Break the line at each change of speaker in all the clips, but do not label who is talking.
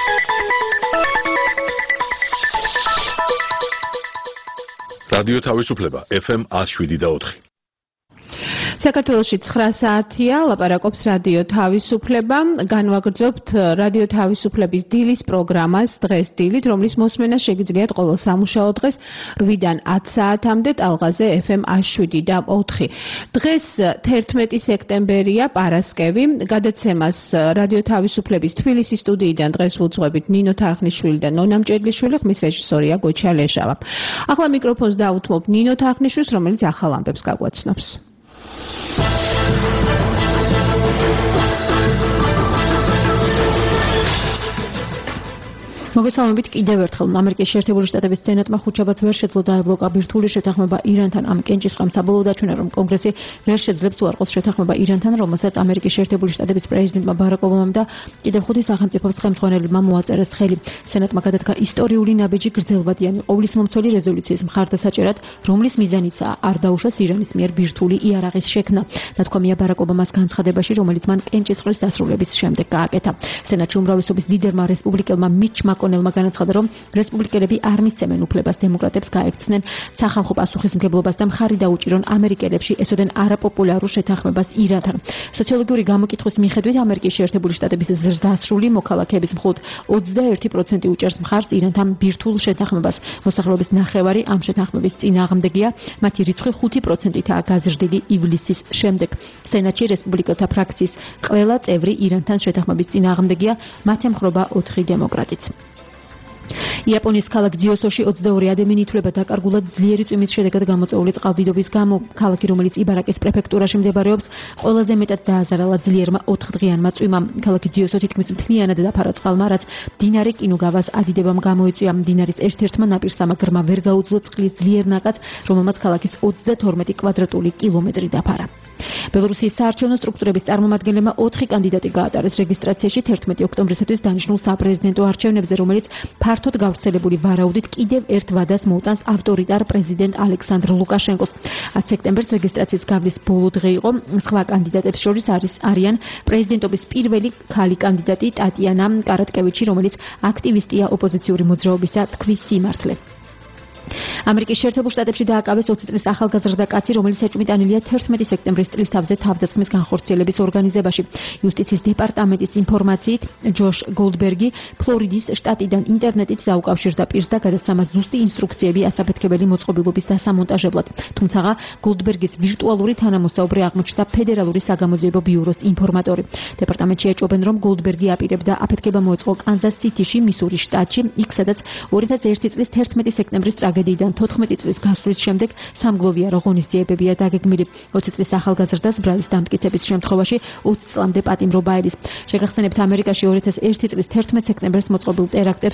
რადიო თავისუფლება FM 107.4.
საქართველოში 9 საათია, ლაპარაკობს რადიო თავისუფლება. განვაგრძობთ რადიო თავისუფლების დილის პროგრამას დღეს დილით, რომლის მოსმენა შეგიძლიათ ყოველ სამუშაო დღეს 8-დან 10 საათამდე ტალღაზე FM 107.4. დღეს 11 სექტემბერია, პარასკევი. გადაცემას რადიო თავისუფლების თბილისის სტუდიიდან დღეს ვუძღვებით ნინო თარხნიშვილი და ნონა მჭედლიშვილი, ხმის რეჟისორია გოჩა ლეშავა. ახლა მიკროფონს დაუთმობ ნინო თარხნიშვილს, რომელიც ახალ ამბებს გაგვაცნობს. მოგესალმებით კიდევ ერთხელ. ამერიკის შეერთებული შტატების სენატმა ხუთშაბათს ვერ შეძლო დაებლოკა ბირთვული შეთანხმება ირანთან. ამ კენჭისყრამ საბოლოოდ აჩვენა, რომ კონგრესი ვერ შეძლებს უარყოს შეთანხმება ირანთან, რომელსაც ამერიკის შეერთებული შტატების პრეზიდენტმა ბარაკ ობამამ და კიდევ 5 სახელმწიფოს ხელმძღვანელებმა მოაწერეს ხელი. სენატმა გადადგა ისტორიული ნაბიჯი გრძელვადიანი ყოვლისმომცველი რეზოლუციის მხარდასაჭერად, რომლის მიზანიცაა არ დაუშვას ირანის მიერ ბირთვული იარაღის შექმნა. ნათქვამია ბარაკ ობამას განცხადებაში, რომელიც მან კენჭისყრის დასრულების შემდეგ გააკეთა. სენატში უმრავლესობის ლიდერმა რესპუბლიკელმა მიჩ მაკონელმა განაცხადა, რომ რესპუბლიკელები არ მისცემენ უფლებას დემოკრატებს გაექცნენ სახალხო პასუხისმგებლობას და მხარი დაუჭირონ ამერიკელებში ესოდენ არაპოპულარულ შეთანხმებას ირანთან. სოციოლოგიური გამოკითხვის მიხედვით ამერიკის შეერთებული შტატების ზრდასრული მოქალაქეების მხოლოდ 21% უჭერს მხარს ირანთან ბირთვულ შეთანხმებას. მოსახლეობის ნახევარი ამ შეთანხმების წინააღმდეგია, მათი რიცხვი 5%-ითაა გაზრდილი ივლისის შემდეგ. სენატში რესპუბლიკელთა ფრაქციის ყველა წევრი ირანთან შეთანხმების წინააღმდეგია, მათ ემხრობა 4 დემოკრატიც. იაპონიის ქალაქ ძიოსოში 22 ადამიანი ითვლება დაკარგულად ძლიერი წვიმის შედეგად გამოწვეული წყალდიდობის გამო. ქალაქი, რომელიც იბარაკის პრეფექტურაში მდებარეობს, ყველაზე მეტად დააზარალა ძლიერმა 4-დღიანმა წვიმამ. ქალაქი ძიოსო თითქმის მთლიანად დაფარა წყალმა, რაც მდინარე კინუგავას ადიდებამ გამოიწვია. მდინარის ერთ-ერთმა ნაპირსა გრმა ვერ გაუძლო წყლის ძლიერ ნაკადს, რომელმაც ქალაქის 32 კვადრატული კილომეტრი დაფარა. ბელორუსიის საარჩევნო სტრუქტურების წარმომადგენლებმა 4 კანდიდატი გაატარეს რეგისტრაციაში 11 ოქტომბრისათვის დანიშნულ საპრეზიდენტო არჩევნებზე, რომელიც ფართოდ გავრცელებული ვარაუდით კიდევ ერთ ვადას მოუტანს ავტორიტარ პრეზიდენტ ალექსანდრ ლუკაშენკოს. 10 სექტემბერს რეგისტრაციის გავლის ბოლო დღე იყო. სხვა კანდიდატებს შორის არიან პრეზიდენტობის პირველი ქალი კანდიდატი ტატიანა კარატკევიჩი, რომელიც აქტივისტია ოპოზიციური მოძრაობისა თქვის სიმართლე. ამერიკის შეერთებულ შტატებში დააკავეს 20 წლის ახალგაზრდა კაცი, რომელიც ეჭვმიტანილია 11 სექტემბრის წლის თავზე თავდასხმის განხორციელების ორგანიზებაში. იუსტიციის დეპარტამენტის ინფორმაციით, ჯოშ გოლდბერგი ფლორიდის შტატიდან ინტერნეტით დაუკავშირდა პირს და გადასცა ზუსტი ინსტრუქციები ასაფეთქებელი მოწყობილობის დასამონტაჟებლად. თუმცა გოლდბერგის ვირტუალური თანამოსაუბრე აღმოჩნდა ფედერალური საგამოძიებო ბიუროს ინფორმატორი. დეპარტამენტში ეჭვობენ, რომ გოლდბერგი აპირებდა აფეთქება მოეწყო კანზას სიტიში, მისურის შტატში, იქ სადაც 2001 წლის 11 სექტემბრის ტრაგედიიდან 14 წლის გასვლის შემდეგ სამგლოვიარო ღონისძიებებია დაგეგმილი. 20 წლის ახალგაზრდას ბრალის დამტკიცების შემთხვევაში 20 წლამდე პატიმრობა ელის. შეგახსენებთ, ამერიკაში 2001 წლის 11 სექტემბერს მოწყობილ ტერაქტებს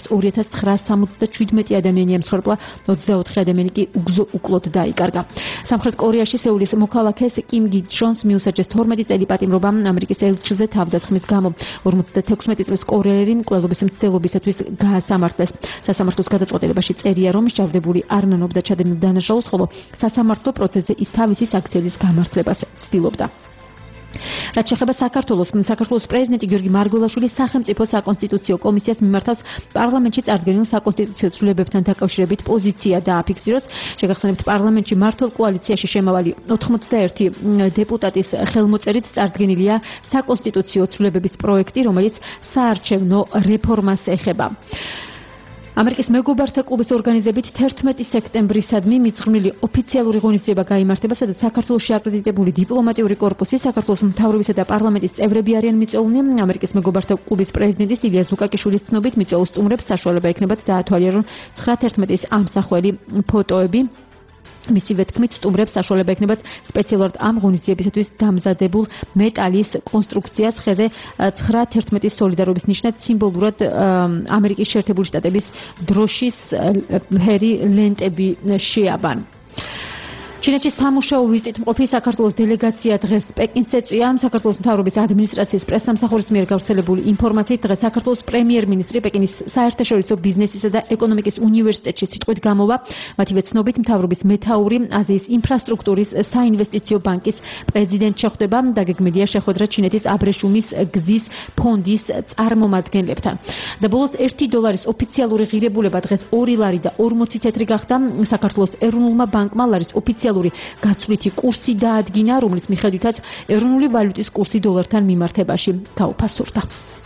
2977 ადამიანი ემსხვერპლა, 24 ადამიანი კი უკლოდ დაიკარგა. სამხრეთ კორეაში სეულის მოქალაქეს კიმ გი ჩონს მიუსაჯეს 12 წელი პატიმრობა ამერიკის ელჩზე თავდასხმის გამო. 56 წლის კორეელი მკვლელობის მცდელობისათვის გაასამართლეს. სასამართლოს გადაწყვეტილებაში წერია, რომ შეჯავრდებული არ ნანობდა ჩადენილ დანაშაულს, ხოლო სასამართლო პროცესზე ის თავისი საქციელის გამართლებას ცდილობდა. რაც შეეხება საქართველოს პრეზიდენტი გიორგი მარგველაშვილი სახელმწიფო საკონსტიტუციო კომისიას მიმართავს პარლამენტში წარდგენილ საკონსტიტუციო ცვლილებებთან დაკავშირებით პოზიცია დააფიქსიროს. შეგახსენებთ, პარლამენტში მართლ კოალიციაში შემავალი 81 დეპუტატის ხელმოწერით წარდგენილია საკონსტიტუციო ცვლილებების პროექტი, რომელიც საარჩევნო რეფორმას ეხება. ამერიკის მეგობართა კლუბის ორგანიზებით 11 სექტემბრისადმი მიძღვნილი ოფიციალური ღონისძიება გაიმართება, სადაც საქართველოში აკრედიტებული დიპლომატიური კორპუსი, საქართველოს მთავრობისა და პარლამენტის წევრები არიან მიწვეულნი. ამერიკის მეგობართა კლუბის პრეზიდენტის ილია ზუკაკიშვილის ცნობით, მიწვეულ სტუმრებს საშუალება ექნებათ დაათვალიერონ 9/11-ის ამსახველი ფოტოები. მისივე თქმით, სტუმრებს საშუალება ექნებათ სპეციალურად ამ ღონისძიებისათვის დამზადებულ მეტალის კონსტრუქციას ხეზე 9/11-ის სოლიდარობის ნიშნად სიმბოლურად ამერიკის შეერთებული შტატების დროშის ფერი ლენტები შეაბან. ჩინეთში სამუშაო ვიზიტით მყოფი საქართველოს დელეგაცია დღეს პეკინს ეწვია. საქართველოს მთავრობის ადმინისტრაციის პრესსამსახურის მიერ გავრცელებული ინფორმაციით დღეს საქართველოს პრემიერ-მინისტრი პეკინის საერთაშორისო ბიზნესისა და ეკონომიკის უნივერსიტეტში სიტყვით გამოვა. მათივე ცნობით მთავრობის მეთაური აზიის ინფრასტრუქტურის საინვესტიციო ბანკის პრეზიდენტ შეხვდება. დაგეგმილია შეხვედრა ჩინეთის აბრეშუმის გზის ფონდის წარმომადგენლებთან. და ბოლოს $1 ოფიციალური ღირებულება დღეს 2 ლარი და 40 თეთრი გახდა. საქართველოს ეროვნულმა ბანკმა ლარის ოფიციალური გაცვლითი კურსი დაადგინა, რომლის მიხედვითაც ეროვნული ვალუტის კურსი დოლართან მიმართებაში გაუფასურდა.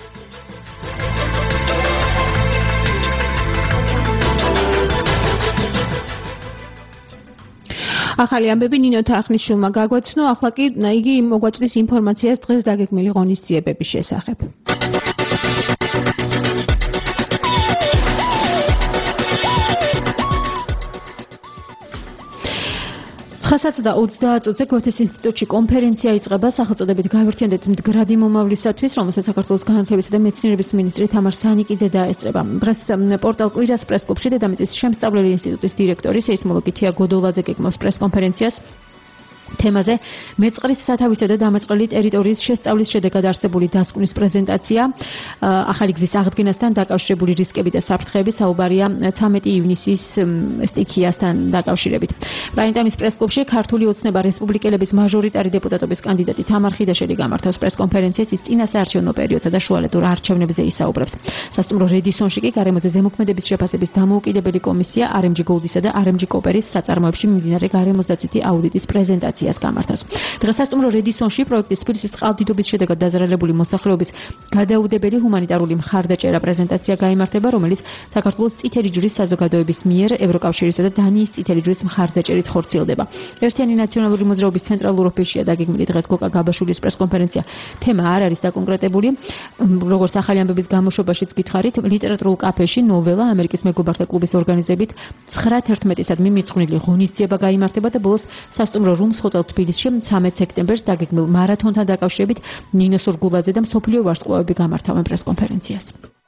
ახალი ამბები ნინოთა აღნიშნულმა გაგვაცნო, ახლა კი იგი მოგვაწვდის ინფორმაციას დღეს დაგეგმილი ღონისძიებების შესახებ. 9:30 წუთზე გოეთეს ინსტიტუტში კონფერენცია იწყება სახელწოდებით გავერთიანდეთ მდგრადი მომავლისათვის, რომელსაც საქართველოს განათლებისა და მეცნიერების მინისტრი თამარ სანიკიძე დაესწრება. დღეს პორტალ კვირას პრესკლუბში დედამიწის შემსწავლელი ინსტიტუტის დირექტორი სეისმოლოგი თია გოდოლაძე გეგმავს პრესკონფერენციას თემაზე მეწყრის სათავისა და დამაწყრელი ტერიტორიის შესწავლის შედეგად არსებული დასკვნის პრეზენტაცია, ახალი გზის აღდგენასთან დაკავშირებული რისკები და საფრთხეები, საუბარია 13 ივნისის სტიქიასთან დაკავშირებით. პრაიმ-ტაიმის პრესკლუბში ქართული ოცნება რესპუბლიკელების მაჟორიტარი დეპუტატობის კანდიდატი თამარ ხიდაშელი გამართავს პრესკონფერენციას, ის წინასაარჩევნო პერიოდსა და შუალედურ არჩევნებზე ისაუბრებს. სასტუმრო რედისონში კი გარემოზე ზემოქმედების შეფასების დამოუკიდებელი კომისია RMG Gold-ისა და RMG Copper-ის საწარმოებში მიმდინარე გარემოსდაცვითი აუდიტის პრეზენტაცია გამართავს. დღეს სასტუმრო რედისონში პროექტის თბილისის წყალდიდობის შედეგად დაზარალებული მოსახლეობის გადაუდებელი ჰუმანიტარული მხარდაჭერა პრეზენტაცია გაიმართება, რომელიც საქართველოს წითელი ჯვრის საზოგადოების მიერ ევროკავშირისა და დანიის წითელი ჯვრის მხარდაჭერით ხორციელდება. ერთიანი ნაციონალური მოძრაობის ცენტრალურ ოფისშია დაგეგმილი დღეს გოკა გაბაშვილის პრესკონფერენცია. თემა არ არის დაკონკრეტებული, როგორც ახალი ამბების გამოშვებაშიც გითხარით, ლიტერატურულ კაფეში ნოველა ამერიკის მეგობართა კლუბის ორგანიზებით 9:11-ისადმი მიძღვნილი ღონისძიება გაიმართება და ბოლოს სასტუმრო რუმს ჰოტელ თბილისში 13 სექტემბერს დაგეგმილ მარათონთან დაკავშირებით ნინო სურგულაძე და მსოფლიო ვარსკვლავები გამართავენ პრესკონფერენციას.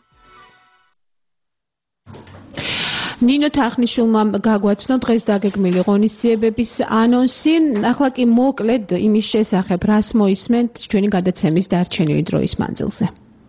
ნინოთა აღნიშნულმა გაგვაცნო დღეს დაგეგმილი ღონისძიებების ანონსი. ახლა კი მოკლედ იმის შესახებ, რას მოისმენთ ჩვენი გადაცემის დარჩენილი დროის მანძილზე.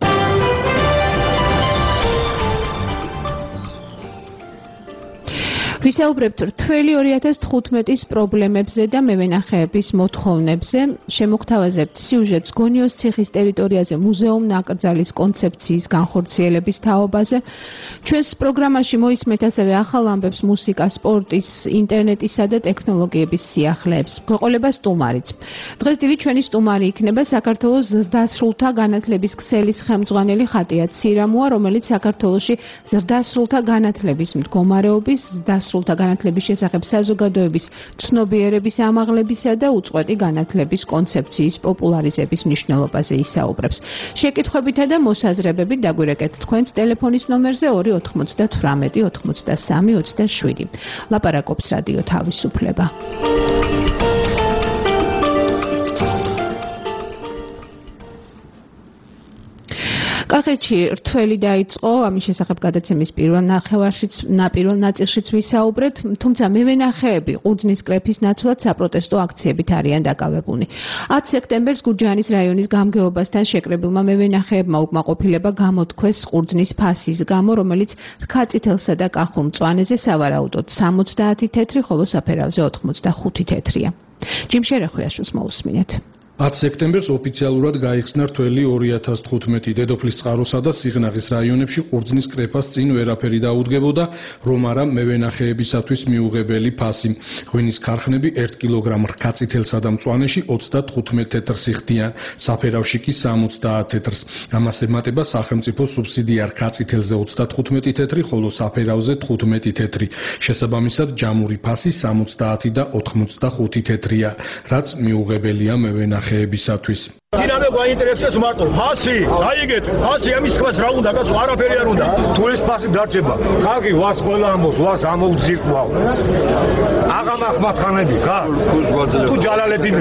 ვისაუბრებთ რთველი 2015-ის პრობლემებზე და მევენახეების მოთხოვნებზე. შემოგთავაზებთ სიუჟეტს გონიოს ციხის ტერიტორიაზე მუზეუმ-ნაკრძალის კონცეფციის განხორციელების თაობაზე. ჩვენს პროგრამაში მოისმენთ ასევე ახალ ამბებს მუსიკა, სპორტის, ინტერნეტისა და ტექნოლოგიების სიახლეებს. გვეყოლება სტუმარიც. დღეს დილით ჩვენი სტუმარი იქნება საქართველოს ზრდასრულთა განათლების ქსელის ხელმძღვანელი ხატია ცირამოა, რომელიც საქართველოში ზრდასრულთა განათლების მდგომარეობის, ზრდასრულთა განათლების შესახებ საზოგადოების ცნობიერების ამაღლებისა და უწყვეტი განათლების კონცეფციის პოპულარიზების მნიშვნელობაზე ისაუბრებს. შეკითხვებითა და მოსაზრებებით დაგვირეკეთ თქვენს ტელეფონის ნომერზე 298 83 27. ლაპარაკობს რადიო თავისუფლება. კახეთში რთველი დაიწყო, ამის შესახებ გადაცემის პირველ ნაწილშიც ვისაუბრეთ, თუმცა მევენახეები ყურძნის კრეფის ნაცვლად საპროტესტო აქციებით არიან დაკავებულნი. 10 სექტემბერს გურჯაანის რაიონის გამგეობასთან შეკრებილმა მევენახეებმა უკმაყოფილება გამოთქვეს ყურძნის ფასის გამო, რომელიც რქაწითელსა და კახურ მწვანეზე სავარაუდოდ 70 თეთრი, ხოლო საფერავზე 85 თეთრია. ჯიმ შერეხვიაშვილს მოусმინეთ.
10 სექტემბერს ოფიციალურად გაიხსნა რთველი 2015 დედოფლის წყაროსა და სიღნაღის რაიონებში ყურძნის კრეფას წინ ვერაფერი დაუდგებოდა, რომ არა მევენახეებისათვის მიუღებელი ფასი. ღვინის ქარხნები 1 კილოგრამ რქაწითელსა და მწვანეში 35 თეთრს იხდიან, საფერავში კი 70 თეთრს. ამას ემატება სახელმწიფო სუბსიდია რქაწითელზე 35 თეთრი, ხოლო საფერავზე 15 თეთრი. შესაბამისად ჯამური ფასი 70 და 85 თეთრია, რაც მიუღებელია მევენახეებისათვის.
დინამე გვაინტერესებს მარტო ფასი, დაიგეთ, ფასი ამის თქვას რა უნდა, კაცო, არაფერი არ უნდა. თუ ეს ფასი დარჩება, ხალხი ვას ყველა ამბობს, ვას ამოუძიყვავ. აღამ ახმათხანები, ხა? თუ ჯალალედინი.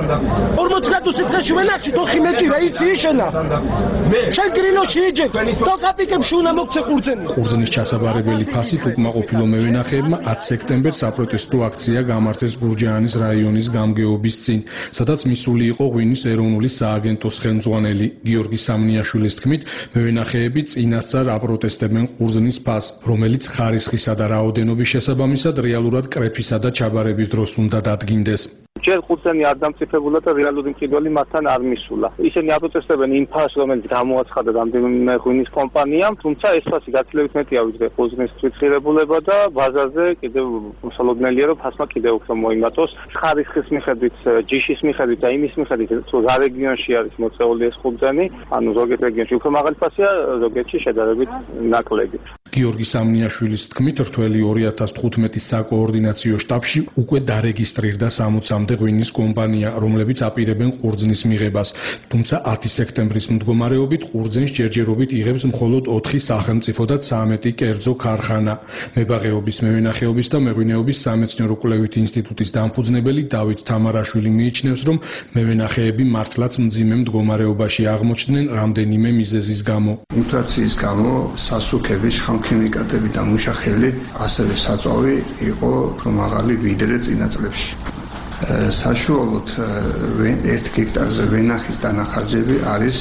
40 გრადუსი დღეში ვენახში თოხი მეტირა, იცი შენა. შენ გრილოში იჯე, თო კაპიკებში უნდა მოგცე ყურძენი.
ყურძნის ჩასაბარებელი ფასით უკმაყოფილო მევენახეებმა 10 სექტემბერს საპროტესტო აქცია გამართეს გურჯაანის რაიონის გამგეობის წინ, სადაც მისული იყო ღვინის ეროვნული სააგენტოს ხელმძღვანელი გიორგი სამნიაშვილის თქმით, მევენახეები წინასწარ აპროტესტებენ ყურძნის ფასს, რომელიც ხარისხისა და რაოდენობის შესაბამისად რეალურად კრეფისა და ჩაბარების დროს უნდა დადგინდეს.
ჯერ ყურძენი არ დამციფებულა და რეალური მყიდველი მათთან არ მისულა. ისინი აპროტესტებენ იმ ფასს, რომელიც გამოაცხადა რამდენიმე ღვინის კომპანიამ, თუმცა ეს ფასი გაცილებით მეტია ვიდრე ყურძნის თვითღირებულება და ბაზარზე კიდევ მოსალოდნელია, რომ ფასმა კიდევ უფრო მოიმატოს. ხარისხის მიხედვით, ჯიშის მიხედვით და იმის მიხედვით, თუ რა რეგიონში არის მოწეული ეს ყურძენი, ანუ ზოგიერთ რეგიონში უფრო მაღალი ფასია, ზოგიერთში შედარებით ნაკლები.
გიორგი სამნიაშვილის თქმით, რთველი 2015-ის საკოორდინაციო შტაბში უკვე დარეგისტრირდა 60-მდე ღვინის კომპანია, რომლებიც აპირებენ ყურძნის მიღებას. თუმცა 10 სექტემბრის მდგომარეობით ყურძენს ჯერჯერობით იღებს მხოლოდ 4 სახელმწიფო და 13 კერძო ქარხანა. მებაღეობის, მევენახეობის და მეღვინეობის სამეცნიერო-კვლევითი ინსტიტუტის დამფუძნებელი დავით თამარაშვილი მიიჩნევს, რომ მევენახეები მართლაც მძიმე მდგომარეობაში აღმოჩნდნენ რამდენიმე მიზეზის გამო.
ინფლაციის გამო სასუქების ხამქიმიკატები და მუშახელი ასევე საწვავი იყო უფრო მაღალი ვიდრე წინა წლებში. საშუალოდ 1 ჰექტარზე ვენახის დანახარჯები არის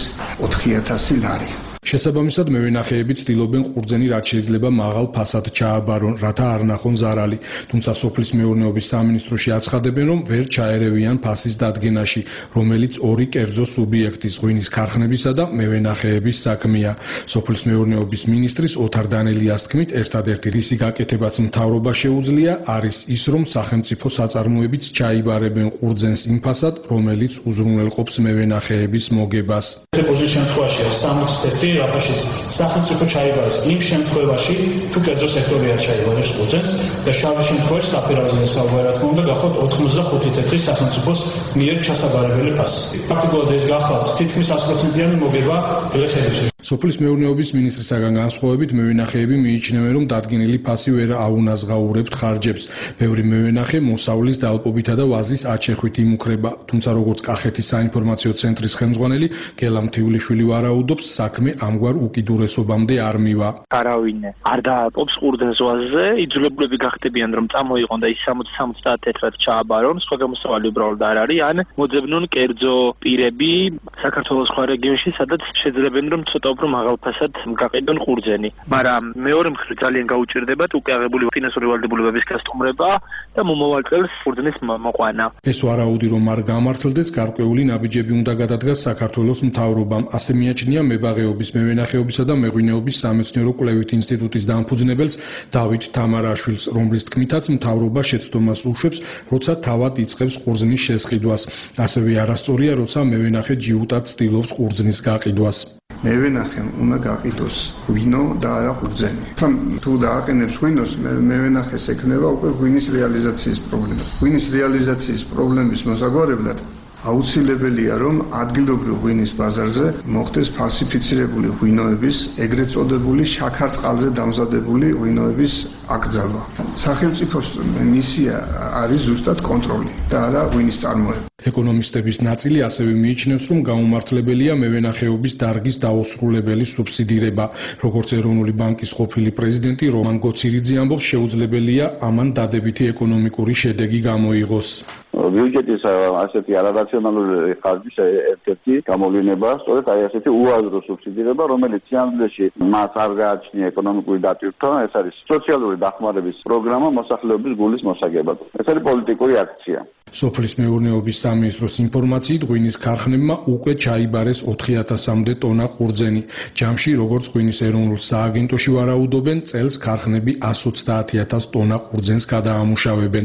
4000 ლარი.
შესაბამისად, მევენახეები ცდილობენ ყურძენი რაც შეიძლება მაღალ ფასად ჩააბარონ, რათა არ ნახონ ზარალი. თუმცა სოფლის მეურნეობის სამინისტროში აცხადებენ, რომ ვერ ჩაერევიან ფასის დადგენაში, რომელიც ორი კერძო სუბიექტის ღვინის ქარხნებისა და მევენახეების საქმეა. სოფლის მეურნეობის მინისტრის ოთარ დანელიას თქმით, ერთადერთი რისი გაკეთებაც მთავრობა შეუძლია, არის ის, რომ სახელმწიფო საწარმოებიც ჩაიბარებენ ყურძენს იმ ფასად, რომელიც უზრუნველყოფს მევენახეების მოგებას.
ყურძნის შემთხვევაში 60 რაფაშიც სახელმწიფო ჩაიბარეს იმ შემთხვევაში, თუ კერძო სექტორი არ ჩაიბარებს ყურძენს და შავი შემთხვევაში საფერავზე საუბარი რა თქმა უნდა გახავთ 85 თეთრი სახელმწიფოს მიერ ჩასაბარებელი ფასი. ფაქტობრივად ეს გახავთ თითქმის 100%-იანი მოგება დღეს ელჩში.
სოფლის მეურნეობის მინისტრისაგან განსხვავებით, მევენახეები მიიჩნევენ, რომ დადგენილი ფასი ვერ აუნაზღაურებთ ხარჯებს. ბევრი მევენახე მოსავლის დალპობითა და ვაზის აჩეხვით იმუქრება, თუმცა როგორც კახეთის საინფორმაციო ცენტრის ხელმძღვანელი გელა მთიულიშვილი ვარაუდობს, საქმე ამგვარ უკიდურესობამდე არ მივა.
არავინ არ დააყობს ყურძნის ვაზზე, იძულებულები გახდებიან, რომ წამოიღონ და ის 60 თეთრად ჩააბარონ, სხვა გამოსავალი უბრალოდ არ არის, ან მოძებნონ კერძო პირები საქართველოს სხვა რეგიონში, სადაც შეძლებენ, რომ ცოტა უფრო მაღალ ფასად გაყიდონ ყურძენი. მაგრამ მეორე მხრივ ძალიან გაუჭირდებათ უკვე აღებული ფინანსური ვალდებულებების გასტუმრება და მომავალ წელს ყურძნის მოყვანა.
ეს ვარაუდი რომ არ გამართლდეს, გარკვეული ნაბიჯები უნდა გადადგას საქართველოს მთავრობამ. ასე მიაჩნია მებაღეობის, მევენახეობისა და მეღვინეობის სამეცნიერო-კვლევითი ინსტიტუტის დამფუძნებელს დავით თამარაშვილს, რომლის თქმითაც მთავრობა შეცდომას უშვებს, როცა თავად იწყებს ყურძნის შესყიდვას. ასევე არასწორია, როცა მევენახე ჯიუტად ცდილობს ყურძნის გაყიდვას.
მევენახემ უნდა გაყიდოს ღვინო და არა ყურძენი. თუ დააყენებს ღვინოს, მევენახეს ექნება უკვე ღვინის რეალიზაციის პრობლემა. ღვინის რეალიზაციის პრობლემის მოსაგვარებლად აუცილებელია, რომ ადგილობრივ ღვინის ბაზარზე მოხდეს ფალსიფიცირებული ღვინოების, ეგრეთ წოდებული შაქარ-წყალზე დამზადებული ღვინოების აკრძალვა. სახელმწიფოს მისია არის ზუსტად კონტროლი და არა ღვინის წარმოება.
ეკონომისტების ნაწილი ასევე მიიჩნევს, რომ გაუმართლებელია მევენახეობის დარგის დაუსრულებელი სუბსიდირება. როგორც ეროვნული ბანკის ყოფილი პრეზიდენტი რომან გოცირიძე ამბობს, შეუძლებელია ამან დადებითი ეკონომიკური შედეგი გამოიღოს.
ბიუჯეტის ასეთი არარაციონალური ხარჯის ერთ-ერთი გამოვლინება, სწორედ აი ასეთი უაზრო სუბსიდირება, რომელიც სიამოვნებაში მას არ გააჩნია ეკონომიკური დატვირთვა, ეს არის სოციალური დახმარების პროგრამა მოსახლეობის გულის მოსაგებად. ეს არის პოლიტიკური აქცია.
სოფლის მეურნეობის სამინისტროს ინფორმაციით, ღვინის ქარხნებმა უკვე ჩაიბარეს 4000-მდე ტონა ყურძენი. ჯამში, როგორც ღვინის ეროვნულ სააგენტოში ვარაუდობენ, წელს ქარხნები 130.000 ტონა ყურძენს გადაამუშავებენ.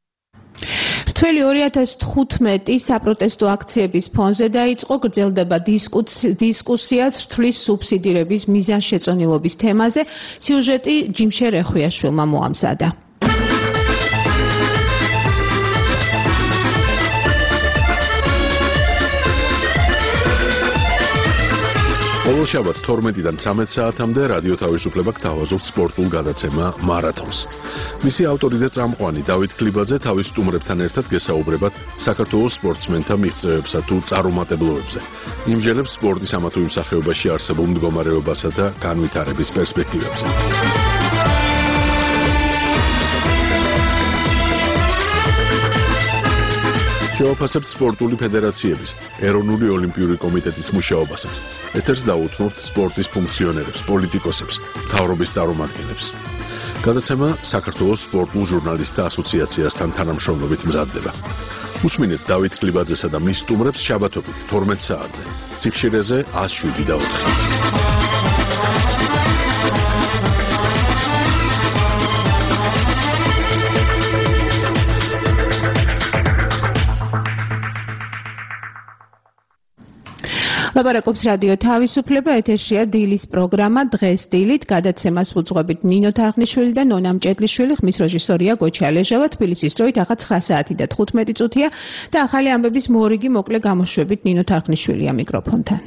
რთველი 2015 საპროტესტო აქციების ფონზე დაიწყო, გრძელდება დისკუსიაც რთვლის სუბსიდირების მიზანშეწონილობის თემაზე. სიუჟეტი ჯიმშერ ეხვიაშვილმა მოამზადა.
ყოველ შაბათს 12-დან 13 საათამდე რადიო თავისუფლება გთავაზობთ სპორტულ გადაცემა მარათონს. მისი ავტორი და წამყვანი დავით ქლიბაძე თავის სტუმრებთან ერთად გესაუბრებათ საქართველოს სპორტსმენთა მიღწევებსა თუ წარუმატებლობებზე. იმჯერებს სპორტის ამა თუ იმ სახეობაში არსებულ მდგომარეობასა და განვითარების პერსპექტივებზე. შევაფასებთ სპორტული ფედერაციების, ეროვნული ოლიმპიური კომიტეტის მუშაობასაც. ეთერს დაუთმობთ სპორტის ფუნქციონერებს, პოლიტიკოსებს, მთავრობის წარმომადგენლებს. გადაცემა საქართველოს სპორტულ ჟურნალისტთა ასოციაციასთან თანამშრომლობით მზადდება. უსმინეთ დავით ქლიბაძესა და მის სტუმრებს შაბათობით 12 საათზე. ციხშირეზე 107.4.
ლაპარაკობს რადიო თავისუფლება, ეთერშია დილის პროგრამა დღეს დილით გადაცემას უძღვებით ნინო თარხნიშვილი და ნონა მჭედლიშვილი, ხმის რეჟისორია გოჩა ლეჟავა, თბილისის დროით ახლა 9 საათი და 15 წუთია და ახალი ამბების მორიგი მოკლე გამოშვებით ნინო თარხნიშვილია მიკროფონთან.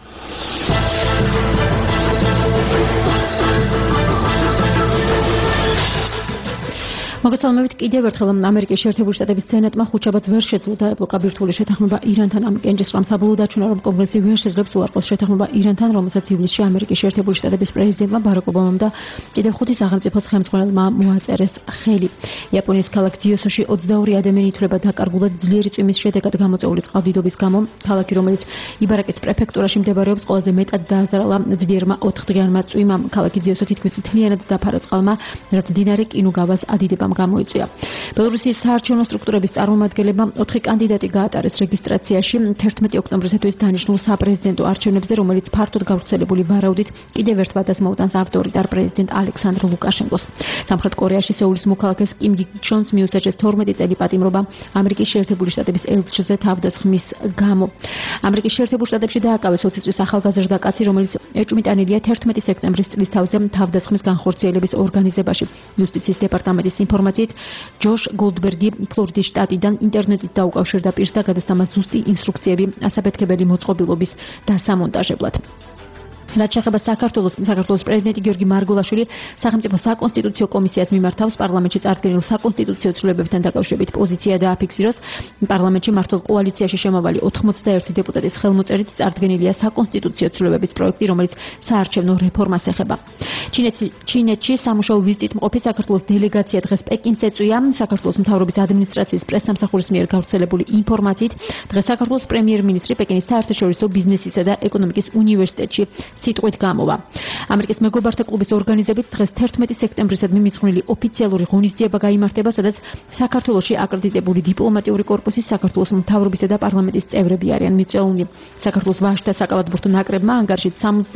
მოგესალმებით კიდევ ერთხელ ამერიკის შეერთებული შტატების სენატმა ხუთშაბათს ვერ შეძლო დაებლოკა ბირთვული შეთანხმება ირანთან ამ კენჭისყრამ საბოლოო დაჩვენა რომ კონგრესი ვერ შეძლებს უარყოს შეთანხმება ირანთან რომელსაც ივლისში ამერიკის შეერთებული შტატების პრეზიდენტმა ბარაკ ობამამ და კიდევ 5 სახელმწიფოს ხელმძღვანელმა მოაწერეს ხელი. იაპონიის ქალაქ ძიოსოში 22 ადამიანი ითვლება დაკარგულად ძლიერი წვიმის შედეგად გამოწვეული წყალდიდობის გამო. ქალაქი რომელიც იბარაკის პრეფექტურაში მდებარეობს ყველაზე მეტად დააზარალა ძლიერმა 4დღიანმა წვიმამ. ქალაქი ძიოსო თითქმის მთლიანად დაფარა წყალმა რაც მდინარე კინუგავას ადიდებამ გამოიწვია. ბელორუსიის საარჩევნო სტრუქტურების წარმომადგენლებმა 4 კანდიდატი გაატარეს რეგისტრაციაში 11 ოქტომბრისათვის დანიშნულ საპრეზიდენტო არჩევნებზე, რომელიც ფართოდ გავრცელებული ვარაუდით კიდევ ერთ ვადას მოუტანს ავტორიტარ პრეზიდენტ ალექსანდრ ლუკაშენკოს. სამხრეთ კორეაში სეულის მოქალაქეს კიმ გი ჩონს მიუსაჯეს 12 წელი პატიმრობა ამერიკის შეერთებული შტატების ელჩზე თავდასხმის გამო. ამერიკის შეერთებულ შტატებში დააკავეს 20 წლის ახალგაზრდა კაცი, რომელიც ეჭვმიტანილია 11 სექტემბრის წლის თავზე თავდასხმის განხორციელების ორგანიზებაში. იუსტიციის დეპარტამენტის ინფორმაციით ჯოშ გოლდბერგი ფლორიდის შტატიდან ინტერნეტით დაუკავშირდა პირს და გადასცა მას ზუსტი ინსტრუქციები ასაფეთქებელი მოწყობილობის დასამონტაჟებლად. რაც შეეხება საქართველოს პრეზიდენტი გიორგი მარგულაშვილი სახელმწიფო საკონსტიტუციო კომისიას მიმართავს პარლამენტში წარდგენილ საკონსტიტუციო ცვლილებებთან დაკავშირებით პოზიცია დააფიქსიროს. პარლამენტში მართულ კოალიციაში შემავალი 81 დეპუტატის ხელმოწერით წარდგენილია საკონსტიტუციო ცვლილებების პროექტი, რომელიც საარჩევნო რეფორმას ეხება. ჩინეთში სამუშაო ვიზიტით მყოფი საქართველოს დელეგაცია დღეს პეკინს ეწვია. საქართველოს მთავრობის ადმინისტრაციის პრესსამსახურის მიერ გავრცელებული ინფორმაციით დღეს საქართველოს პრემიერ-მინისტრი პეკინის საერთაშორისო ბიზნესისა და ეკონომიკის უნივერსიტეტში სიტყვით გამოვა. ამერიკის მეგობართა კლუბის ორგანიზებით დღეს 11 სექტემბრისადმი მიძღვნილი ოფიციალური ღონისძიება გაიმართება, სადაც საქართველოში აკრედიტებული დიპლომატიური კორპუსის, საქართველოს მთავრობისა და პარლამენტის წევრები არიან მიწვეულნი. საქართველოს ვაჟთა საკალათბურთო ნაკრებმა ანგარიშით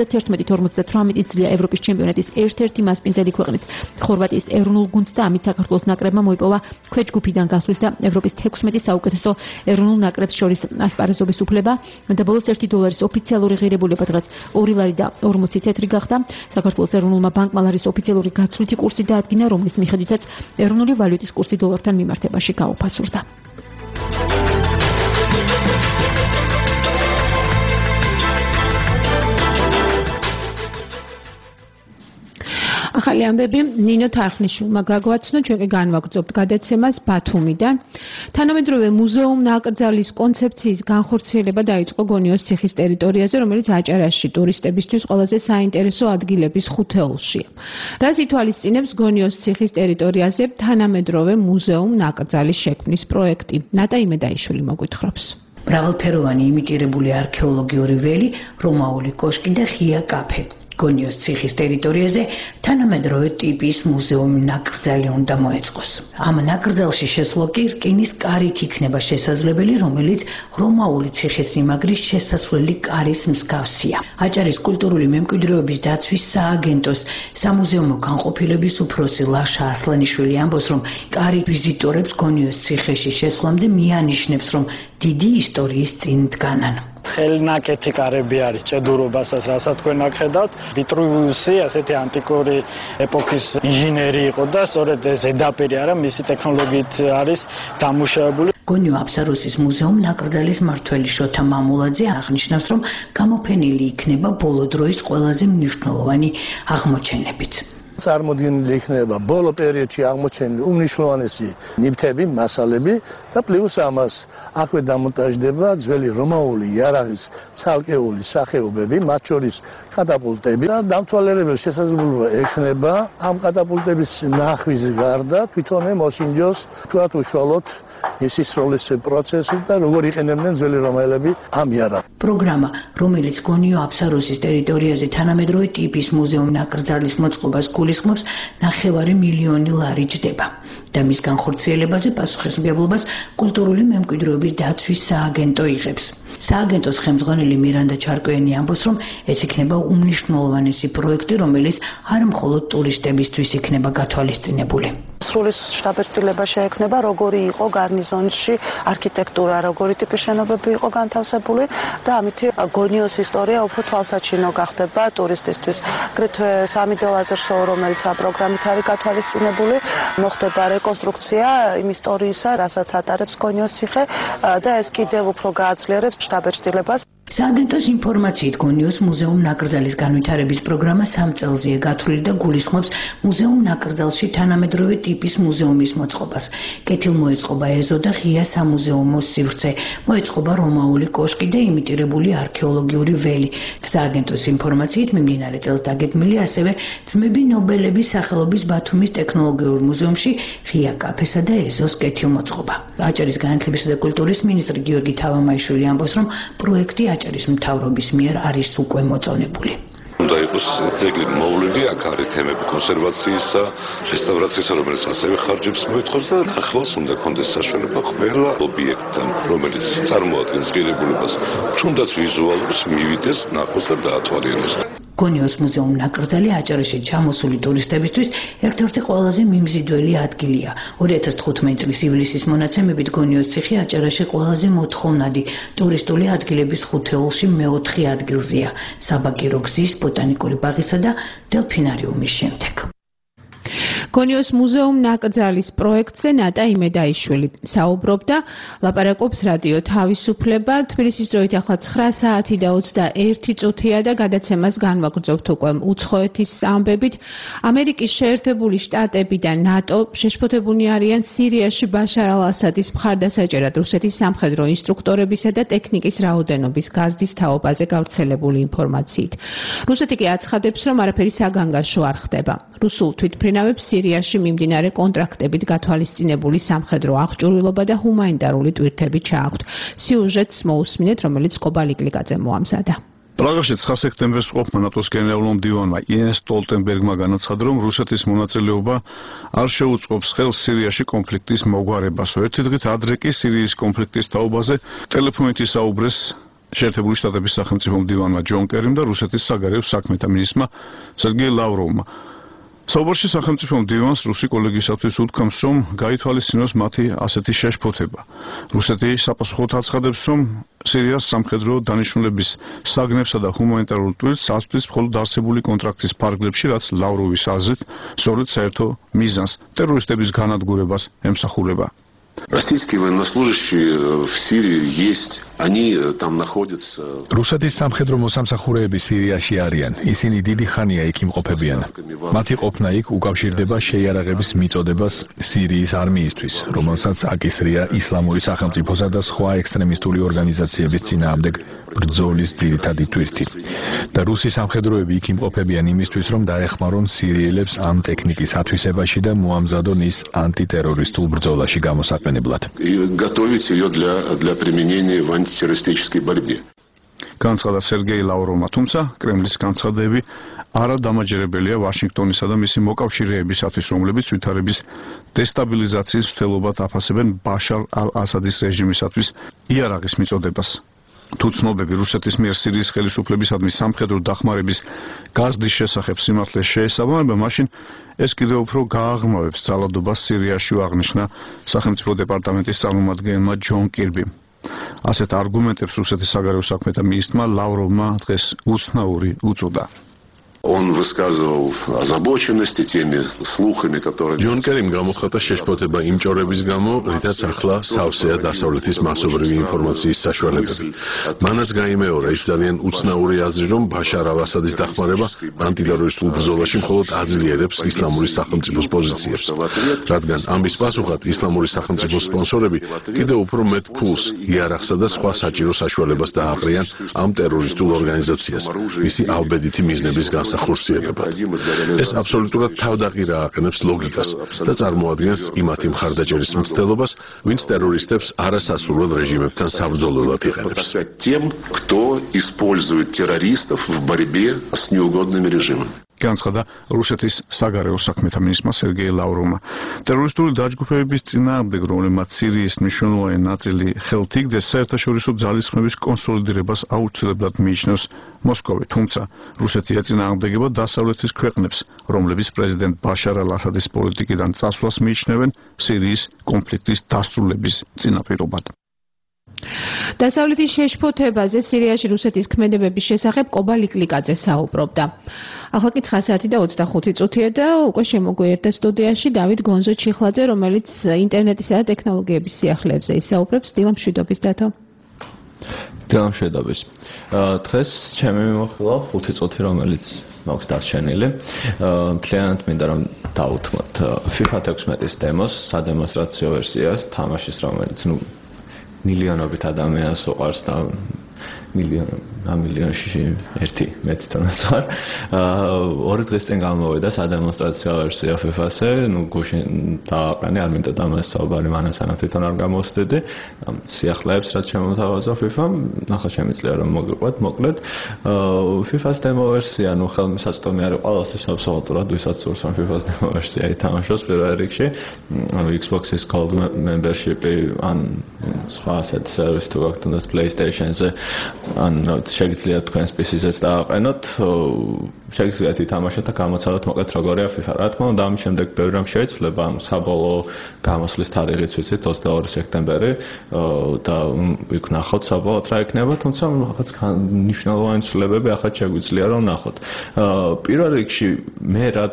71-58 წლია ევროპის ჩემპიონატის ერთ-ერთი მასპინძელი ქვეყნის ხორვატიის ეროვნულ გუნდს და ამით საქართველოს ნაკრებმა მოიპოვა ქვეჯგუფიდან გასვლის და ევროპის 16 საუკეთესო ეროვნულ ნაკრებს შორის ასპარეზობის უფლება და ბოლოს $1 ოფიციალური ღირებულება დღეს 2 ლარი და 40 ცენტრი გახდა. საქართველოს ეროვნულმა ბანკმა ლარის ოფიციალური გაცვლითი კურსი დაადგინა, რომლის მიხედვითაც ეროვნული ვალუტის კურსი დოლართან მიმართებაში გაუფასურდა. ახალი ამბები ნინო თარხნიშვილმა გაგვაცნო, ჩვენ კი განვაგრძობთ გადაცემას ბათუმიდან. თანამედროვე მუზეუმ-ნაკრძალის კონცეფციის განხორციელება დაიწყო გონიოს ციხის ტერიტორიაზე, რომელიც აჭარაში ტურისტებისთვის ყველაზე საინტერესო ადგილების ხუთეულშია. რაც ითვალისწინებს გონიოს ციხის ტერიტორიაზე თანამედროვე მუზეუმ-ნაკრძალის შექმნის პროექტი. ნატა იმედაიშვილი მოგვითხრობს.
მრავალფეროვანი იმიტირებული არქეოლოგიური ველი, რომაული კოშკი და ღია კაფე. გონიოს ციხის ტერიტორიაზე თანამედროვე ტიპის მუზეუმი ნაკრძალი უნდა მოეწყოს. ამ ნაკრძალში შესვლა კი რკინის კარით იქნება შესაძლებელი, რომელიც რომაული ციხესიმაგრის შესასვლელი კარის მსგავსია. აჭარის კულტურული მემკვიდრეობის დაცვის სააგენტოს სამუზეუმო განყოფილების უფროსი ლაშა ასლანიშვილი ამბობს, რომ კარი ვიზიტორებს გონიოს ციხეში შესვლამდე მიანიშნებს, რომ დიდი ისტორიის წინ დგანან.
ხელნაკეთი კარები არის ჭედურობასაც, რასაც თქვენ აქედავთ. ვიტრუვიუსი ასეთი ანტიკური ეპოქის ინჟინერი იყო და სწორედ ეს ზედაპირი არა მისი ტექნოლოგიით არის დამუშავებული.
გონიო აბსაროსის მუზეუმ ნაკრძალის მმართველი შოთა მამულაძე აღნიშნავს, რომ გამოფენილი იქნება ბოლო დროის ყველაზე მნიშვნელოვანი აღმოჩენებიც.
წარმოდგენილი იქნება ბოლო პერიოდში აღმოჩენილი უმნიშვნელოვანესი ნივთები, მასალები და პლუს ამას აქვე დამონტაჟდება ძველი რომაული იარაღის ცალკეული სახეობები, მათ შორის კატაპულტები და დამთვალიერებელი შესაძლებლობა ექნება ამ კატაპულტების ნახვის გარდა თვითონვე მოსინჯოს თქვათ უშუალოდ ისროლის პროცესი და როგორ იყენებდნენ ძველი რომაელები ამ იარაღს.
პროგრამა, რომელიც გონიო აბსაროსის ტერიტორიაზე თანამედროვე ტიპის მუზეუმ ნაკრძალის მოწყობას გულისხმობს, 9 მილიონი ლარი ჯდება და მის განხორციელებაზე პასუხისმგებლობას კულტურული მემკვიდრეობის დაცვის სააგენტო იღებს. სააგენტოს ხელმძღვანელი მირანდა ჩარკვიანი ამბობს, რომ ეს იქნება უმნიშვნელოვანესი პროექტი, რომელიც არ მხოლოდ ტურისტებისთვის იქნება გათვალისწინებული.
სრული შტაბ-ბილება შეექმნება, როგორი იყო გარნიზონში არქიტექტურა, როგორი ტიპის შენობები იყო განთავსებული და ამით გონიოს ისტორია უფრო თვალსაჩინო გახდება ტურისტისთვის. აგრეთვე სამი ლაზერ შოუ, რომელიც ამ პროგრამით არის გათვალისწინებული, მოხდება რეკონსტრუქცია იმ ისტორიისა, რასაც ატარებს გონიოს ციხე და ეს კიდევ უფრო გააძლიერებს შტაბ-ბილებას.
სააგენტოს ინფორმაციით გონიოს მუზეუმ ნაკრძალის განვითარების პროგრამა 3 წელზეა გათვლილი და გულისხმობს მუზეუმ ნაკრძალში თანამედროვე ტიპის მუზეუმის მოწყობას. კეთილმოეწყობა ეზო და ღია სამუზეუმო სივრცე, მოეწყობა რომაული კოშკი და იმიტირებული არქეოლოგიური ველი. სააგენტოს ინფორმაციით მიმდინარე წელს დაგეგმილი ასევე ძმები ნობელების სახელობის ბათუმის ტექნოლოგიურ მუზეუმში ღია კაფესა და ეზოს კეთილმოწყობა. აჭარის განათლებისა და კულტურის მინისტრი გიორგი თავამაიშვილი ამბობს, რომ პროექტი აჭარის მთავრობის მიერ არის უკვე მოწონებული.
უნდა იყოს ძეგლი მოვლილი, აქ არის თემები კონსერვაციისა, რესტავრაციისა, რომელიც ასევე ხარჯებს მოითხოვს და ახლოს უნდა კონდეს საშუალება ყველა ობიექტთან, რომელიც წარმოადგენს ღირებულებას, თუნდაც ვიზუალურს მივიდეს, ნახოს და დაათვალიეროს.
გონიოს მუზეუმ ნაკრძალი აჭარაში ჩამოსული ტურისტებისთვის ერთ-ერთი ყველაზე მიმზიდველი ადგილია. 2015 წლის ივლისის მონაცემებით გონიოს ციხე აჭარაში ყველაზე მოთხოვნადი ტურისტული ადგილების ხუთეულში მე-4 ადგილზეა, საბაგირო გზის, ბოტანიკური ბაღისა და დელფინარიუმის შემდეგ.
გონიოს მუზეუმ ნაკრძალის პროექტზე ნატა იმედაიშვილი საუბრობდა, ლაპარაკობს რადიო თავისუფლება. თბილისის დროით ახლა 9 საათი და 21 წუთია და გადაცემას განვაგრძობთ უკვე უცხოეთის ამბებით. ამერიკის შეერთებული შტატები და ნატო შეშფოთებულნი არიან სირიაში ბაშარ ალ-ასადის მხარდასაჭერად რუსეთის სამხედრო ინსტრუქტორებისა და ტექნიკის რაოდენობის გაზრდის თაობაზე გავრცელებული ინფორმაციით. რუსეთი კი აცხადებს, რომ არაფერი საგანგაშო არ ხდება. რუსულ თვითმფრინავებს სირიაში მიმდინარე კონტრაქტებით გათვალისწინებული სამხედრო აღჭურვილობა და ჰუმანიტარული ტვირთები ჩააქვთ. სიუჟეტს მოусმინეთ, რომელიც კობალიკლიკაძე მოამზადა.
პრაღაში 9 სექტემბერს ყოფმა ნატოს გენერალურმა მდივანმა იენს სტოლტენბერგმა განაცხადა, რომ რუსეთის მონაწილეობა არ შეუწყობს ხელს სირიაში კონფლიქტის მოგვარებას. ერთი დღით ადრე კი სირიის კონფლიქტის თაობაზე ტელეფონით ისაუბრეს შეერთებული შტატების სახელმწიფო მდივანმა ჯონ კერიმ და რუსეთის საგარეო საქმეთა მინისტრმა სერგეი ლავროვმა. საუბარში სახელმწიფო მდივანს რუსი კოლეგისათვის უთქვამს, რომ გაითვალისწინოს მათი ასეთი შეშფოთება. რუსეთი საპასუხოდ აცხადებს, რომ სირიას სამხედრო დანიშნულების საგნებსა და ჰუმანიტარულ ტვირთს აწვდის მხოლოდ არსებული კონტრაქტის ფარგლებში, რაც ლავროვის აზრით სწორედ საერთო მიზანს ტერორისტების განადგურებას ემსახურება.
Российские военнослужащие в Сирии есть, они там находятся.
რუსეთის სამხედრო მოსამსახურეები სირიაში არიან. ისინი დიდი ხანია იქ იმყოფებიან. მათი ყოფნა იქ უკავშირდება შეიარაღების მიწოდებას სირიის არმიისთვის, რომელსაც აკისრია ისლამური სახელმწიფოსა და სხვა ექსტრემისტული ორგანიზაციების წინააღმდეგ ბრძოლის ძირითადი თვირთი. და რუსი სამხედროები იქ იმყოფებიან იმისთვის, რომ დაეხმარონ სირიელებს ამ ტექნიკის ათვისებაში და მოამზადონ ის ანტიტერორისტულ ბრძოლაში გამოსაყენებლად.
И готовить ее для применения в антитеррористической борьбе.
განცხადა სერგეი ლავროვმა, თუმცა კრემლის განცხადები არა დამაჯერებელია ვაშინგტონისა და მისი მოკავშირეებისათვის, რომლებიც ვითარების დესტაბილიზაციის მცდელობად აფასებენ ბაშარ ალ-ასადის რეჟიმისათვის იარაღის მიწოდებას. თუ ცნობები რუსეთის მიერ სირიის ხელისუფლებისადმი სამხედრო დახმარების გაზრდის შესახებ სიმართლეს შეესაბამება, მაშინ ეს კიდევ უფრო გააღრმავებს ძალადობას სირიაში, აღნიშნა სახელმწიფო დეპარტამენტის წარმომადგენელმა ჯონ კირბიმ. ასეთ არგუმენტებს რუსეთის საგარეო საქმეთა მინისტრმა ლავროვმა დღეს უცნაური უწოდა.
Он высказывал озабоченность теми слухами, которые...
ჯონ კერიმ გამოხატა შეშფოთება იმ ჭორების გამო, რითაც ახლა სავსეა დასავლეთის მასობრივი ინფორმაციის საშუალებები. მანაც გაიმეორა ის ძალიან უცნაური აზრი, რომ ბაშარ ალ-ასადის დახმარება ანტიტერორისტულ ბრძოლაში მხოლოდ აძლიერებს ისლამური სახელმწიფოს პოზიციებს, რადგან ამის პასუხად ისლამური სახელმწიფოს სპონსორები კიდევ უფრო მეტ ფულს იარაღსა და სხვა საჭირო საშუალებას დააყრიან ამ ტერორისტულ ორგანიზაციას, მისი ალბედითი მიზნების განსახორციელებად. ეს აბსოლუტურად თავდაყირა აყენებს ლოგიკას და წარმოადგენს იმათი მხარდაჭერის მცდელობას, ვინც ტერორისტებს არასასურველ რეჟიმებთან საბრძოლველად იყენებს.
Тем, кто использует террористов в борьбе с неугодными режимами.
განცხადა რუსეთის საგარეო საქმეთა მინისტრმა სერგეი ლავროვმა. ტერორისტული დაჯგუფებების წინააღმდეგ, რომლებმაც სირიის მნიშვნელოვანი ნაწილი ხელთ იგდეს, საერთაშორისო ძალისხმების კონსოლიდირებას აუცილებლად მიიჩნევს მოსკოვი, თუმცა რუსეთი ეწინააღმდეგება დასავლეთის ქვეყნებს, რომლებიც პრეზიდენტ ბაშარ ალ-ასადის პოლიტიკიდან წასვლას მიიჩნევენ სირიის კონფლიქტის დასრულების წინაპირობად.
დასავლეთის შეშფოთებაზე სირიაში რუსეთის ქმედებების შესახებ კობა ლიკლიკაძე საუბრობდა. ახლა კი 9 საათი და 25 წუთია და უკვე შემოგვიერთდა სტუდიაში დავით გონზო ჩიხლაძე, რომელიც ინტერნეტისა და ტექნოლოგიების სიახლეებზე ისაუბრებს. დილა მშვიდობის დათო.
დილა მშვიდობის. დღეს ჩემი მიმოხილვა 5 წუთი, რომელიც მაქვს დარჩენილი. მთლიანად მინდა რომ დავუთმოთ FIFA 16-ის დემოს, სადემონსტრაციო ვერსიას, თამაშის, რომელიც მილიონობით ადამიანს უყვარს და მილიონში ერთი მეტი თუნდაც ვარ. 2 დღის წინ გამოვიდა სადემონსტრაციო ვერსია FIFA-ზე, გუშინ დააყენე, არ მინდა დამას საუბარი მანასანამ თვითონ არ გამოვსდედი. სიახლეებს რაც შემოთავაზა FIFA-მ, ახლა შემიძლია რომ მოგიყვეთ, მოკლედ. FIFA-ს დემო ვერსია, ხელმისაწვდომი არის ყველასთვის აბსოლუტურად, ვისაც სურს რომ FIFA-ს დემო ვერსია ითამაშოს პირველ რიგში. Xbox-ის Gold membership-ი ან სხვა ასეთ სერვისი თუ გაქვთ თუნდაც PlayStation-ზე, ან შეგიძლიათ თქვენს PC-ზეც დააყენოთ, შეგიძლიათ ითამაშოთ და გამოცადოთ მოკლედ როგორია FIFA. რა თქმა უნდა, ამის შემდეგ ბევრი რამ შეიცვლება, საბოლოო გამოსვლის თარიღიც ვიცით 22 სექტემბერი და იქ ნახოთ საბოლოოდ რა იქნება, თუმცა რაღაც მნიშვნელოვანი ცვლილებები ახლა შეგვიძლია რომ ნახოთ. პირველ რიგში მე რაც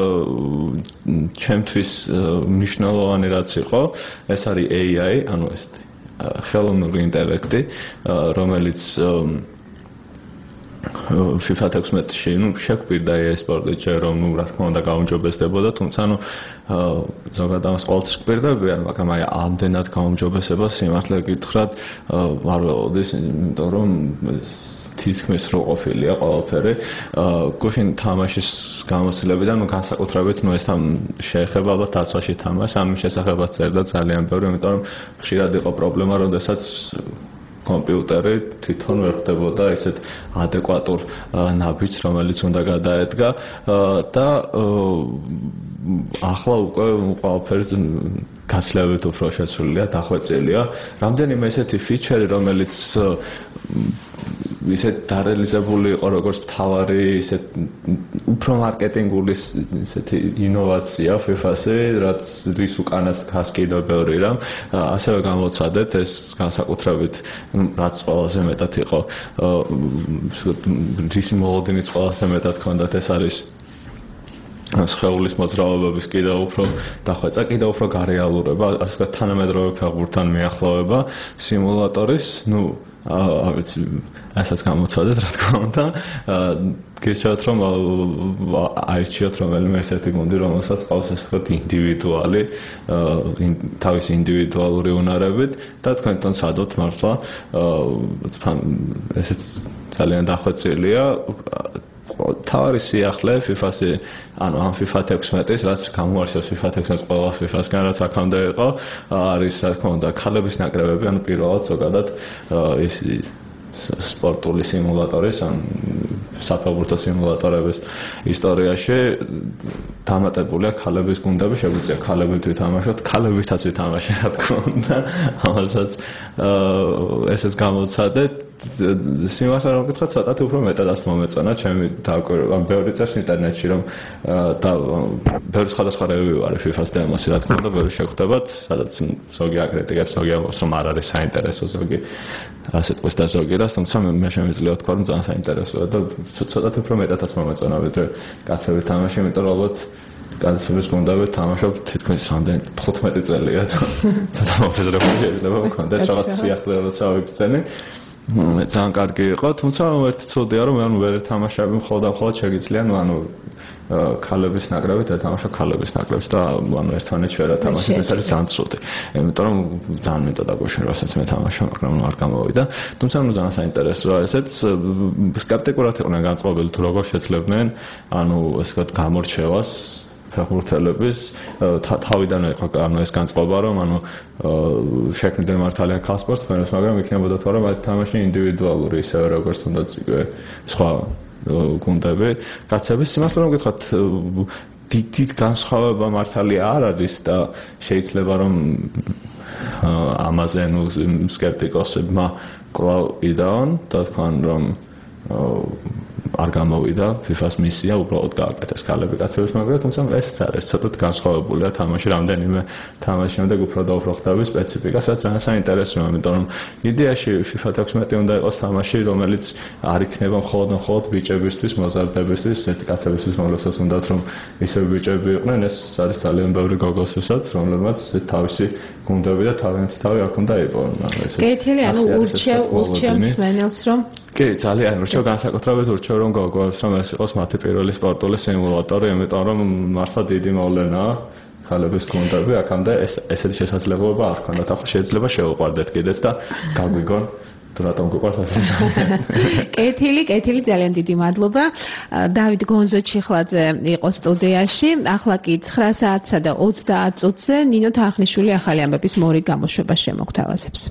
ჩემთვის მნიშვნელოვანი რაც იყო, ეს არის AI, ანუ ეს ხელოვნური ინტელექტი, რომელიც FIFA 16-ში, შეგვირდა e-sport-ი, რომ რა თქმა უნდა გაუმჯობესდებოდა, თუმცა ზოგადად ამას ყოველთვის გვირდებიან, მაგრამ აი ამდენად გაუმჯობესებას სიმართლე გითხრათ, არ ველოდის, იმიტომ რომ თითქმის რო ყოფილია ყველაფერი. გუშინ თამაშის გამოცდილებიდან განსაკუთრებით ეს შეეხება ალბათ დაცვაში თამაშს, ამის შესახებაც წერდა ძალიან ბევრი, იმიტომ რომ ხშირად იყო პრობლემა, როდესაც კომპიუტერი თვითონ ვერ ხდებოდა ესეთ ადეკვატურ ნაბიჯს, რომელიც უნდა გადაედგა და ახლა უკვე ყველაფერი გაცილებით უფრო შეცვლილია, დახვეწილია. რამდენიმე ესეთი ფიჩერი, რომელიც ისეთ დარეალიზებული იყო როგორც მთავარი ისეთ უფრო მარკეტინგული ისეთი ინოვაცია FIFA-ზე, რაც რის უკანაც დგას კიდევ ბევრი რამ, ასევე გამოცადეთ ეს განსაკუთრებით რაც ყველაზე მეტად იყო რის მოლოდინიც ყველაზე მეტად ჰქონდათ, ეს არის სხეულის მოძრაობების კიდევ უფრო დახვეწა, კიდევ უფრო გარეალურება, ასე ვთქვათ, თანამედროვე ფეხბურთთან მიახლოვება სიმულატორის, ვიცი, ასაც გამოცადეთ, რა თქმა უნდა. გესწრათ რომ აირჩიოთ რომელიმე ესეთი გუნდი, რომელსაც ყავს ასე ვთქვათ ინდივიდუალი, თავისი ინდივიდუალური უნარებით და თქვენთან სადოთ მართლა ესეც ძალიან დახვეწილია. თავარი სიახლე FIFA-ზე, ანუ ამ FIFA 16-ის, რაც გამოარჩევს FIFA 16 ყველა FIFA-სგან, რაც აქამდე იყო, არის რა თქმა უნდა ქალების ნაკრებები, ანუ პირველად ზოგადად ეს სპორტული სიმულატორის, ან საფეხბურთო სიმულატორების ისტორიაში დამატებულია ქალების გუნდები, შეგვიძლია ქალებიც ვითამაშოთ, ქალებითაც ვითამაშოთ, რა თქმა უნდა, ამასაც ესეც გამოცადეთ. სიმართლე რომ ვკითხოთ, ცოტათი უფრო მეტადაც მომეწონა ჩემი დაკვირვება. ან ბევრი წერს ინტერნეტში, რომ და ბევრი სხვადასხვა რევიუ არის FIFA-ს დემოსი, რა თქმა უნდა, ბევრი შეგხვდებათ, სადაც ზოგი აკრიტიკებს, ზოგი ამბობს, რომ არ არის საინტერესო, ზოგი ასე თქვის და ზოგი რას, თუმცა მე შემიძლია ვთქვა, რომ ძალიან საინტერესოა და ცოტათი უფრო მეტადაც მომეწონა, ვიდრე კაცები თამაში, იმიტომ რომ ალბათ კაცებს გონდავე თამაშობ თითქმის რამდენი 15 წელია და ცოტა მოფეზრებული შეიძლება მქონდეს რაღაც სიახლეებად ავიბრძენი. ძალიან კარგი იყო, თუმცა ერთი ცუდია რომ მე ვერ თამაშები მხოლოდ შეგიძლია, ქალების ნაკრები და თამაშობ ქალების ნაკრებს და ერთმანეთს ვერ ათამაშებ, ეს არის ძალიან ცუდი. იმიტომ რომ ძალიან მეტად აგვეშინე, რასაც მე თამაშობ, მაგრამ არ გამოვიდა. თუმცა ძალიან საინტერესოა ესეც სკეპტიკურად იყვნენ განწყობილი თუ როგორ შეძლებდნენ, ასე ვთქვათ, გამორჩევას ფეხბურთელების თავიდან იყო ეს განწყობა რომ შექმნიდნენ მართალია ქალ სპორტს ფენოს, მაგრამ იქნებოდა თუ არა მათ თამაში ინდივიდუალური ისევე როგორც თუნდაც სხვა გუნდები კაცების სიმართლე რომ გითხრათ დიდ განსხვავება მართალია არ არის და შეიძლება რომ ამაზე სკეპტიკოსებმა კვლავ იდაონ და თქვენ რომ არ გამოვიდა FIFA-ს მისია უბრალოდ გააკეთეს ქალები კაცების მაგრამ თუმცა ეს არის ცოტა განსხვავებულია თამაში რამდენიმე თამაშის შემდეგ უფრო და უფრო ხდება სპეციფიკა სადაც ძალიან საინტერესოა იმიტომ რომ იდეაში FIFA 16 უნდა იყოს თამაში რომელიც არ იქნება მხოლოდ ბიჭებისთვის მოზარდებისთვის ესეთი კაცებისთვის რომლებსაც უნდათ რომ ისევ ბიჭები იყვნენ ეს არის ძალიან ბევრი გოგოსთვისაც რომლებმაც თავისი გუნდები და თავი აქ უნდა იყოს
კეთილი ანუ ურჩევ მსმენელს რომ
კი, ძალიან ურჩევ განსაკუთრებით ურჩევ რომ გოგოებს რომ ეს იყოს მათი პირველი სპორტული სიმულატორი, იმიტომ რომ მართლა დიდი მოვლენაა ქალების გუნდები აქამდე ესეთი შესაძლებლობა არ ჰქონდათ, ახლა შეიძლება შევუყვარდეთ კიდეც და გაგვიგონ თუ რატომ გიყვართ.
კეთილი ძალიან დიდი მადლობა. დავით გონზო-ჩიხლაძე იყო სტუდიაში. ახლა კი 9 საათსა და 30 წუთზე ნინო თარხნიშვილი ახალი ამბების მორიგ გამოშვებას შემოგთავაზებს.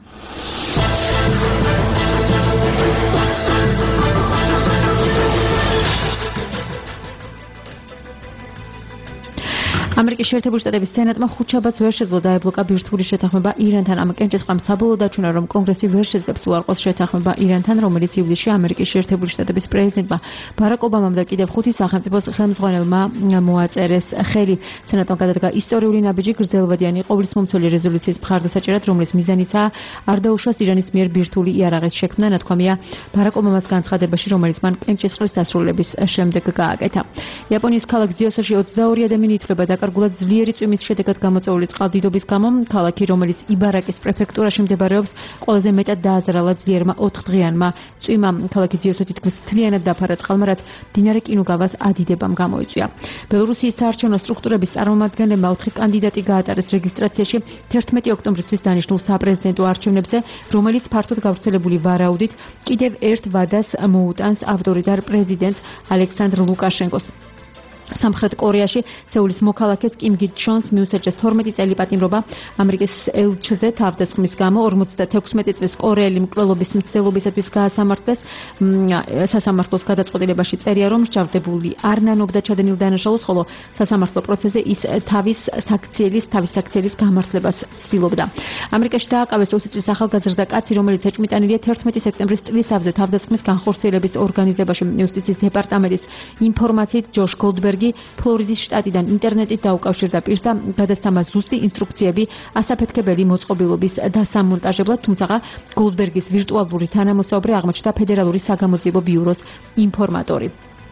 ამერიკის შეერთებული შტატების სენატმა ხუთშაბათს ვერ შეძლო დაებლოკა ბირთვული შეთანხმება ირანთან. ამ კენჭისყრამ საბოლოოდ დაჩვენა, რომ კონგრესი ვერ შეძლებს უარყოს შეთანხმება ირანთან, რომელიც ივლისში ამერიკის შეერთებული შტატების პრეზიდენტმა ბარაკ ობამამ და კიდევ 5 სახელმწიფოს ხელმძღვანელმა მოაწერეს ხელი. სენატმა გადადგა ისტორიული ნაბიჯი გრძელვადიანი ყოვლისმომცველი რეზოლუციის მხარდასაჭერად, რომლის მიზანიცაა არ დაუშვას ირანის მიერ ბირთვული იარაღის შექმნა. ნათქვამია ბარაკ ობამას განცხადებაში, რომელიც მან კენჭისყრის დასრულების შემდეგ გააკეთა. იაპონიის ქალაქ ძიოსოში 22 ადამიანი ითვლება დაკარგულად ძლიერი წვიმის შედეგად გამოწვეული წყალდიდობის გამო. ქალაქი, რომელიც იბარაკის პრეფექტურაში მდებარეობს, ყველაზე მეტად დააზრალა ძლიერმა 4 დღიანმა წვიმამ. ქალაქი ძიოსო თითქმის მთლიანად დაფარა წყალმა, რაც მდინარე კინუგავას ადიდებამ გამოიწვია. ბელორუსიის საარჩევნო სტრუქტურების წარმომადგენლებმა 4 კანდიდატი გაატარეს რეგისტრაციაში 11 ოქტომბრისთვის დანიშნულ საპრეზიდენტო არჩევნებზე, რომელიც ფართოდ გავრცელებული ვარაუდით კიდევ ერთ ვადას მოუტანს ავტორიტარ პრეზიდენტს ალექსანდრ ლუკაშენკოს. სამხრეთ კორეაში სეულის მოქალაქეს კიმ გი ჩონს მიუსაჯეს 12 წელი პატიმრობა ამერიკის ელჩზე თავდასხმის გამო. 56 წლის კორეელი მკვლელობის მცდელობისათვის გაასამართლეს. სასამართლოს გადაწყვეტილებაში წერია, რომ მსჯავრდებული არ ნანობდა ჩადენილ დანაშაულს, ხოლო სასამართლო პროცესზე ის თავის საქციელის გამართლებას ცდილობდა. ამერიკაში დააკავეს 20 წლის ახალგაზრდა კაცი, რომელიც ეჭვმიტანილია 11 სექტემბრის წლის თავზე თავდასხმის განხორციელების ორგანიზებაში. იუსტიციის დეპარტამენტის ინფორმაციით ჯოშ გოლდბერგი ფლორიდის შტატიდან ინტერნეტით დაუკავშირდა პირს და გადასცა მას ზუსტი ინსტრუქციები ასაფეთქებელი მოწყობილობის დასამონტაჟებლად, თუმცა გოლდბერგის ვირტუალური თანამოსაუბრე აღმოჩნდა ფედერალური საგამოძიებო ბიუროს ინფორმატორი.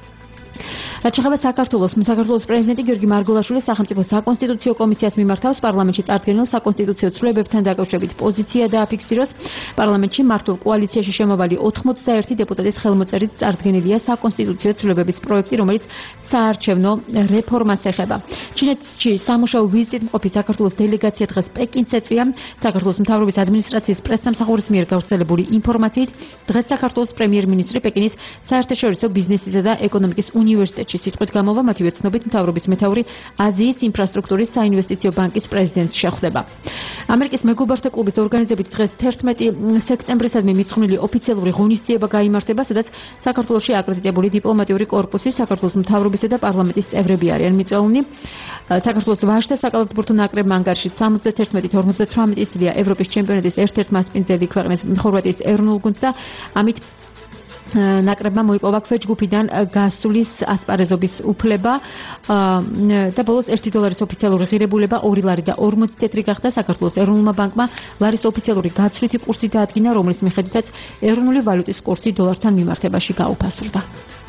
რაც შეეხება საქართველოს პრეზიდენტი გიორგი მარგველაშვილი სახელმწიფო საკონსტიტუციო კომისიას მიმართავს პარლამენტში წარდგენილ საკონსტიტუციო ცვლილებებთან დაკავშირებით პოზიცია დააფიქსიროს. პარლამენტში მართულ კოალიციაში შემავალი 81 დეპუტატის ხელმოწერით წარდგენილია საკონსტიტუციო ცვლილებების პროექტი, რომელიც საარჩევნო რეფორმას ეხება. ჩინეთში სამუშაო ვიზიტით მყოფი საქართველოს დელეგაცია დღეს პეკინს ეწვია. საქართველოს მთავრობის ადმინისტრაციის პრესსამსახურის მიერ გავრცელებული ინფორმაციით დღეს საქართველოს პრემიერ-მინისტრი პეკინის საერთაშორისო ბიზნესისა და ეკონომიკის უნივერსიტეტში სივრიაში სიტყვით გამოვა, მათივე ცნობით მთავრობის მეთაური აზიის ინფრასტრუქტურის საინვესტიციო ბანკის პრეზიდენტს შეხვდება. ამერიკის მეგობართა კლუბის ორგანიზებით დღეს 11 სექტემბრისადმი მიძღვნილი ოფიციალური ღონისძიება გაიმართება, სადაც საქართველოში აკრედიტებული დიპლომატიური კორპუსი, საქართველოს მთავრობისა და პარლამენტის წევრები არიან მიწვეულნი. საქართველოს ვაჟთა საკალათბურთო ნაკრებმა ანგარიშით 71-58 წლია ევროპის ჩემპიონატის ერთ-ერთ მასპინძელი ქვეყნის ხორვატიის ეროვნულ გუნდს და ამით ნაკრებმა მოიპოვა ქვეჯგუფიდან გასulis ასპარეზობის უფლება და ბოლოს $1 ოფიციალური ღირებულება 2 ლარი და 40 თეთრი გახდა. საქართველოს ეროვნულმა ბანკმა ლარის ოფიციალური გაცვლითი კურსი დაადგინა, რომლის მიხედვითაც ეროვნული ვალუტის კურსი დოლართან მიმართებაში გაუფასურდა.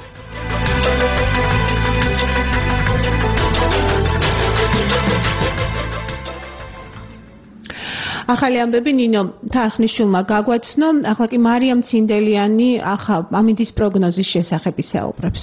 ახალი ამბები ნინო თარხნიშვილმა გაგვაცნო, ახლა კი მარიამ ცინდელიანი ამინდის პროგნოზის შესახებ ისაუბრებს.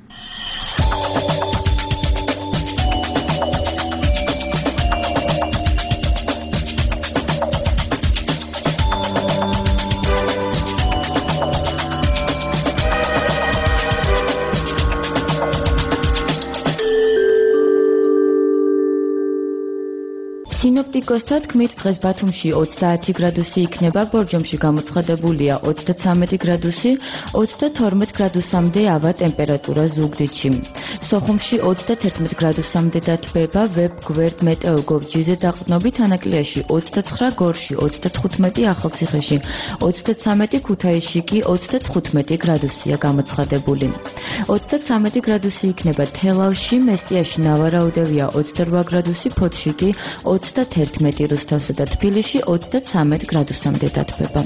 სინოპტიკოსთა თქმით, დღეს ბათუმში 30 გრადუსი იქნება, ბორჯომში გამოცხადებულია 33 გრადუსი, 32 გრადუსამდე ავა ტემპერატურა ზუგდიდში. სოხუმში 31 გრადუსამდე დათბება, ვებ-გვერდ მეტეოგორჯიზე დაყრდნობით, ანაკლიაში 29, გორში 35, ახალციხეში 33, ქუთაისში კი 35 გრადუსია გამოცხადებული. 33 გრადუსი იქნება თელავში, მესტიაში ნავარაუდევია 28 გრადუსი, ფოთში კი 31 რუსთავსა და თბილისში 33 გრადუსამდე დათბება.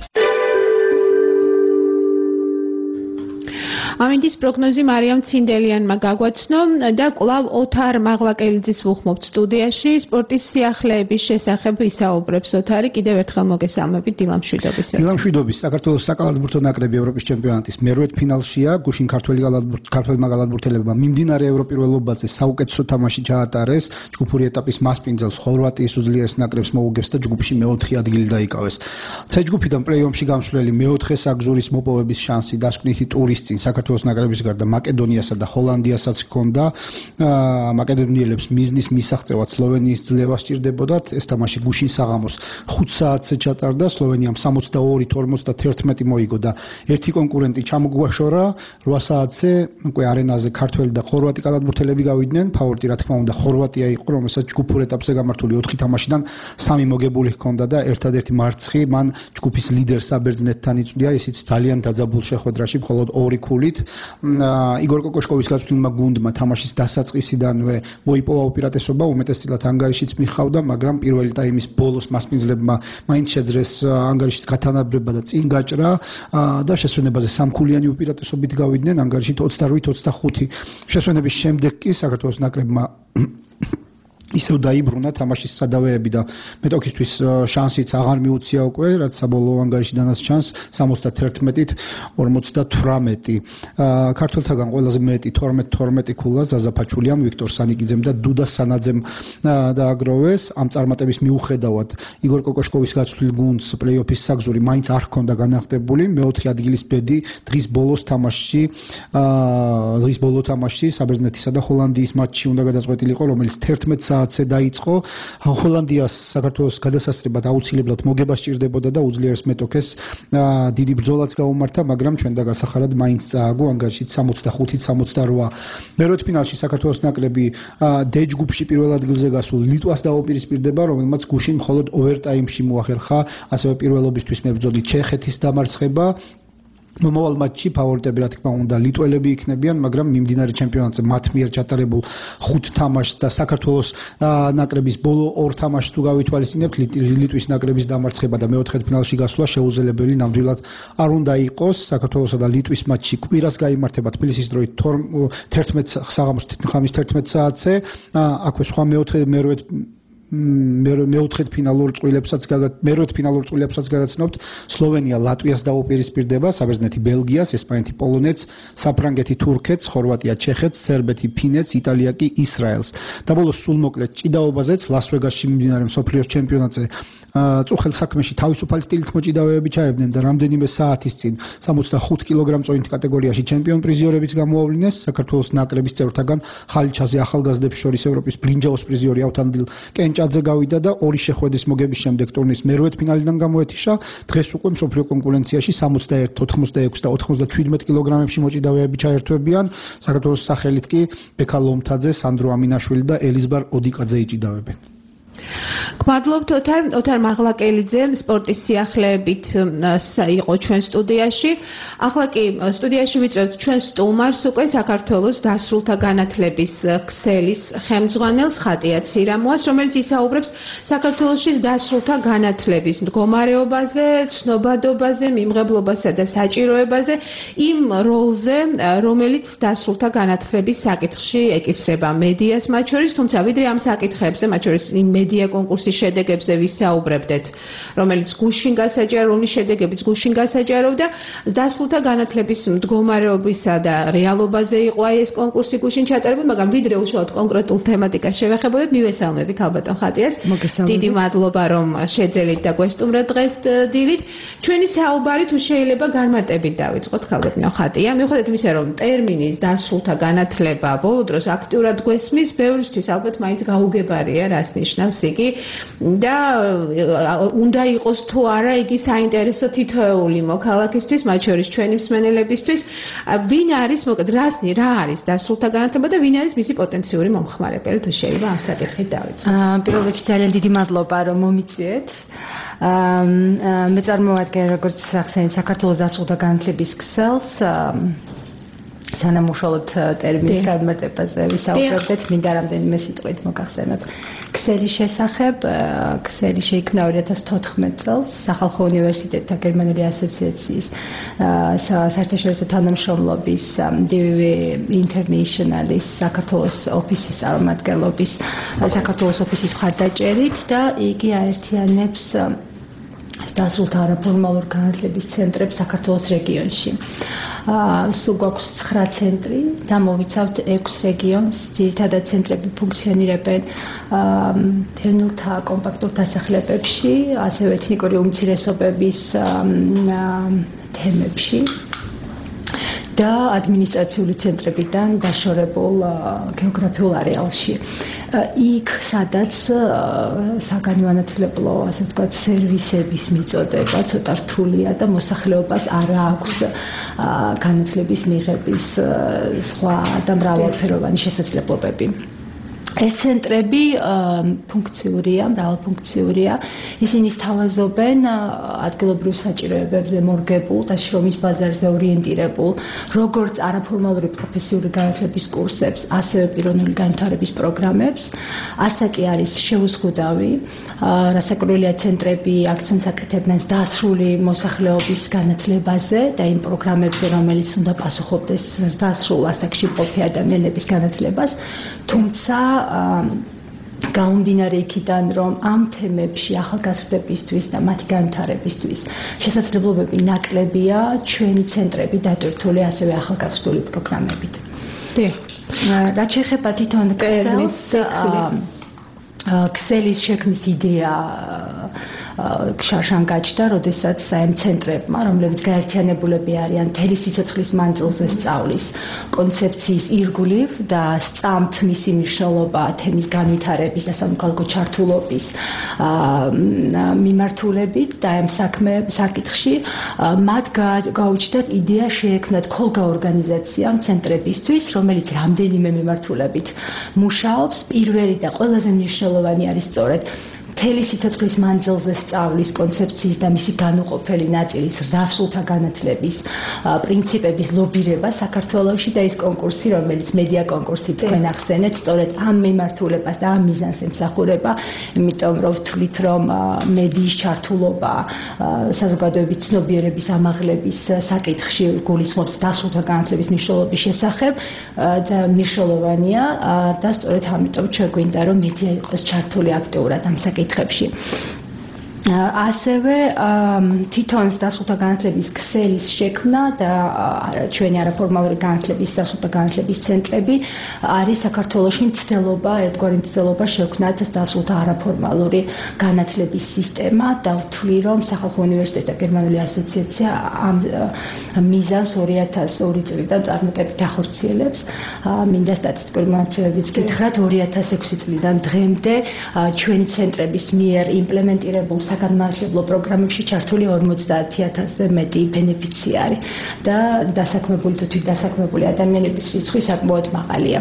ამინდის პროგნოზი მარიამ ცინდელიანმა გაგვაცნო და კვლავ ოთარ მაღლაკელიძის ვუხმობთ სტუდიაში. სპორტის სიახლეების შესახებ ისაუბრებს ოთარი. კიდევ ერთხელ მოგესალმებით დილამშვიდობის.
დილამშვიდობის. საქართველოს საკალათბურთო ნაკრები ევროპის ჩემპიონატის მერვედფინალშია. გუშინ ქართველმა გალათბურთელებმა მიმდინარე ევროპირველობაზე საუკეთესო თამაში ჩაატარეს. ჯგუფური ეტაპის მასპინძელს ხორვატიის უძლიერეს ნაკრებს მოუგებს და ჯგუფში მეოთხე ადგილი დაიკავეს. C ჯგუფიდან პლეი-ოფში გამსვლელი მეოთხე საგზურის მოპოვების შანსი დასკვნითი ტურის წინ საქართველოს ნაკრების გარდა მაკედონიასა და ჰოლანდიასაც ჰქონდა. მაკედონიელებს მიზნის მისაღწევად სლოვენიის ძლევა სჭირდებოდათ. ეს თამაში გუშინ საღამოს 5 საათზე ჩატარდა. სლოვენიამ 62-51 მოიგო და ერთი კონკურენტი ჩამოგვაშორა. 8 საათზე უკვე არენაზე ქართველი და ხორვატი კალათბურთელები გავიდნენ. ფავორიტი რა თქმა უნდა ხორვატია იყო, რომელსაც ჯგუფურ ეტაპზე გამართული 4 თამაშიდან 3 მოგებული ჰქონდა და ერთადერთი მარცხი მან ჯგუფის ლიდერ საბერძნეთთან იწვია. ისიც ძალიან დაძაბულ შეხვედრაში, მხოლოდ 2 ქულით. იგორ კოკოშკოვის გაწვრთნილმა გუნდმა თამაშის დასაწყისიდანვე მოიპოვა უპირატესობა, უმეტესწილად ანგარიშიც მიხავდა, მაგრამ პირველი ტაიმის ბოლოს მასპინძლებმა მაინც შეძლეს ანგარიშის გათანაბრება და წინ გაჭრა და შესვენებაზე 3 ქულიანი უპირატესობით გავიდნენ, ანგარიშით 28-25. შესვენების შემდეგ კი საქართველოს ნაკრებმა ისევ დაიბრუნა თამაშის სადავეები და მეტოქისთვის შანსიც აღარ მიუცია უკვე, რაც საბოლოო ანგარიში დანას ჩანს 71-ით 58. ქართველთაგან ყველაზე მეტი 12 ქულა ზაზა ფაჩულიამ, ვიქტორ სანიკიძემ და დუდა სანაძემ დააგროვეს. ამ წარმატების მიუხედავად იგორ კოკოშკოვის გაცვლილ გუნდს პლეი-ოფის საგზური მაინც არ ჰქონდა განახტებული. მეოთხე ადგილის ბედი დღის ბოლო თამაშში საბერძნეთისა და ჰოლანდიის მატჩი უნდა გადაწყვეტილიყო, რომელიც 11 საათზე დაიწყო. ჰოლანდიას საქართველოს გადასასწრებად აუცილებლად მოგება სჭირდებოდა და უძლიერეს მეტოქეს დიდი ბრძოლაც გაუმართა, მაგრამ ჩვენ დაგასახარად მაინც წააგო ანგარიშით 65-68. მერვედფინალში საქართველოს ნაკრები D ჯგუფში პირველ ადგილზე გასულ ლიტვას დაუპირისპირდება, რომელმაც გუშინ მხოლოდ ოვერტაიმში მოახერხა ასევე პირველობისთვის მებრძოლი ჩეხეთის დამარცხება. მომავალ მატჩში ფავორიტები რა თქმა უნდა ლიტველები იქნებიან, მაგრამ მიმდინარე ჩემპიონატზე მათ მიერ ჩატარებულ 5 თამაშს და საქართველოს ნაკრების ბოლო 2 თამაშს თუ გავითვალისწინებთ, ლიტვის ნაკრების დამარცხება და მეოთხედფინალში გასვლა შეუძლებელი ნამდვილად არ უნდა იყოს. საქართველოსა და ლიტვის მატჩი კვირას გაიმართება თბილისის დროით 11 საღამოს 11 საათზე. აქვე სხვა მეოთხედფინალურ წყვილებსაც გადაცნობთ. სლოვენია ლატვიას დაუპირისპირდება, საბერძნეთი ბელგიას, ესპანეთი პოლონეთს, საფრანგეთი თურქეთს, ხორვატია ჩეხეთს, სერბეთი ფინეთს, იტალია კი ისრაელს. და ბოლოს სულ მოკლედ ჭიდაობაზეც ლას ვეგასში მიმდინარე მსოფლიოს ჩემპიონატზე წუხელ საქმეში თავისუფალი სტილით მოჭიდავეები ჩაებდნენ და რამდენიმე საათის წინ 65 კილოგრამ-წონით კატეგორიაში ჩემპიონ პრიზიორებიც გამოავლინეს. საქართველოს ნაკრების წევრთაგან ხალიჩაზე ახალგაზრდებს შორის ევროპის ბრინჯაოს პრიზიორი ავთანდილ კენჭაძე გავიდა და ორი შეხვედრის მოგების შემდეგ ტურნირის მერვე ფინალიდან გამოეთიშა. დღეს უკვე მსოფლიო კონკურენციაში 61, 86 და 97 კილოგრამებში მოჭიდავეები ჩაერთვებიან. საქართველოს სახელით კი ბექა ლომთაძე, სანდრო ამინაშვილი და ელიზბარ ოდიკაძე იჭიდავებენ.
გმადლობთ ოთარ მაღლაკელიძე სპორტის სიახლეებით იყო ჩვენ სტუდიაში. ახლა კი სტუდიაში ვიწევთ ჩვენ სტუმარს უკვე საქართველოს დასრულთა განათლების ქსელის ხელმძღვანელს ხატია ცირამოას, რომელიც ისაუბრებს საქართველოში დასრულთა განათლების მდგომარეობაზე, ცნობადობაზე, მიმღებლობასა და საჭიროებაზე, იმ როლზე, რომელიც დასრულთა განათლების საკითხში ეკისრება მედიას მათ შორის, თუმცა ვიდრე ამ საკითხებზე, მათ შორის იმ მედია კონკურსის შედეგებზე ვისაუბრებდეთ, რომელიც გუშინ გასაჯარო, რომლის შედეგებიც გუშინ გასაჯაროვდა, დასრულთა განათლების მდგომარეობისა და რეალობაზე იყო ეს კონკურსი გუშინ ჩატარებული, მაგრამ ვიდრე უშუალოდ კონკრეტულ თემატიკას შევეხებოდეთ, მივესალმები ქალბატონ ხატიას. დიდი მადლობა, რომ შეძელით და გვესტუმრეთ დღეს დილით. ჩვენი საუბარი თუ შეიძლება განმარტებით დავიწყოთ ქალბატონ ხატია. მიუხედავად იმისა, რომ ტერმინის დასრულთა განათლება ბოლო დროს აქტიურად გვესმის, ბევრისთვის ალბათ მაინც გაუგებარია, რას ნიშნავს იგი და უნდა იყოს თუ არა იგი საინტერესო თითოეული მოქალაქისთვის, მათ შორის ჩვენი მსმენელებისთვის, ვინ არის, მოკლედ რა არის დასრულთა განათლება და ვინ არის მისი პოტენციური მომხმარებელი, თუ შეიძლება ამ საკითხით დავიწყოთ.
პირველ რიგში ძალიან დიდი მადლობა, რომ მომიწიეთ. მე წარმოვადგენ როგორც ახსენეთ საქართველოს დასრულთა განათლების ქსელს, სანამ უშუალოდ ტერმინის განმარტებაზე ვისაუბრებდეთ, მინდა რამდენიმე სიტყვით მოგახსენოთ. ქსელის შესახებ, ქსელი შეიქმნა 2014 წელს სახალხო უნივერსიტეტთა გერმანული ასოციაციის საერთაშორისო თანამშრომლობის DVV International-ის საქართველოს ოფისის წარმომადგენლობის საქართველოს ოფისის მხარდაჭერით და იგი აერთიანებს დასრულთა არაფორმალურ განათლების ცენტრებს საქართველოს რეგიონში. სულ გვაქვს 9 ცენტრი, დამოვიცავთ 6 რეგიონს, ძირითადად ცენტრები ფუნქციონირებენ თემთა კომპაქტურ დასახლებებში, ასევე ეთნიკური უმცირესობების თემებში და ადმინისტრაციული ცენტრებიდან დაშორებულ გეოგრაფიულ არეალში. იქ, სადაც საგანმანათლებლო, ასე ვთქვათ, სერვისების მიწოდება ცოტა რთულია და მოსახლეობას არ აქვს განათლების მიღების სხვა და მრავალფეროვანი შესაძლებლობები. ეს ცენტრები ფუნქციურია, მრავალფუნქციურია. ისინი სთავაზობენ ადგილობრივ საჭიროებებზე მორგებულ და შრომის ბაზარზე ორიენტირებულ როგორც არაფორმალური პროფესიული განათლების კურსებს, ასევე პიროვნული განვითარების პროგრამებს. ასაკი არის შეუზღუდავი. რასაკვირველია, ცენტრები აქცენტს აკეთებენ დასრული მოსახლეობის განათლებაზე და იმ პროგრამებზე, რომელიც უნდა პასუხობდეს დასრულ ასაკში მყოფი ადამიანების განათლებას. თუმცა გამომდინარე იქიდან, რომ ამ თემებში ახალგაზრდებისთვის და მათი განვითარებისთვის შესაძლებლობები ნაკლებია, ჩვენი ცენტრები დატვირთული ასევე ახალგაზრდული პროგრამებით. რაც შეეხება თვითონ ქსელის შექმნის იდეა შარშან გაჩნდა, როდესაც ამ ცენტრებმა, რომლებიც გაერთიანებულები არიან მთელი სიცოცხლის მანძილზე სწავლის კონცეფციის ირგვლივ და სწამთ მისი მნიშვნელობა თემის განვითარების და სამოქალაქო ჩართულობის მიმართულებით და ამ საკითხში მათ გაუჩნდათ იდეა შეექმნათ ქოლგა ორგანიზაცია ცენტრებისთვის, რომელიც რამდენიმე მიმართულებით მუშაობს. პირველი და ყველაზე მნიშვნელოვანი არის სწორედ მთელი სიცოცხლის მანძილზე სწავლის კონცეფციის და მისი განუყოფელი ნაწილის დასრულთა განათლების პრინციპების ლობირება საქართველოში და ეს კონკურსი, რომელიც მედია კონკურსი თქვენ ახსენეთ, სწორედ ამ მიმართულებას და ამ მიზანს ემსახურება, იმიტომ რომ ვთვლით, რომ მედიის ჩართულობა საზოგადოების ცნობიერების ამაღლების საკითხში გულისხმობს დასრულთა განათლების მნიშვნელობის შესახებ და მნიშვნელოვანია და სწორედ ამიტომ ჩვენ გვინდა, რომ მედია იყოს ჩართული აქტიურად ამ საკითხებში. ასევე თვითონ დასულთა განათლების ქსელის შექმნა და ჩვენი არაფორმალური განათლების დასულთა განათლების ცენტრები არის საქართველოში მცდელობა, ერთგვარი მცდელობა შექმნათ დასულთა არაფორმალური განათლების სისტემა და ვთვლი რომ სახალხო უნივერსიტეტი და გერმანული ასოციაცია ამ მიზანს 2002 წლიდან წარმატებით ახორციელებს. მინდა სტატისტიკური მონაცემებიც გითხრათ 2006 წლიდან დღემდე ჩვენი ცენტრების მიერ იმპლემენტირებულ საგანმანათლებლო პროგრამებში ჩართული 50,000-ზე მეტი ბენეფიციარი და დასაქმებული თუ თვითდასაქმებული ადამიანების რიცხვი საკმაოდ მაღალია.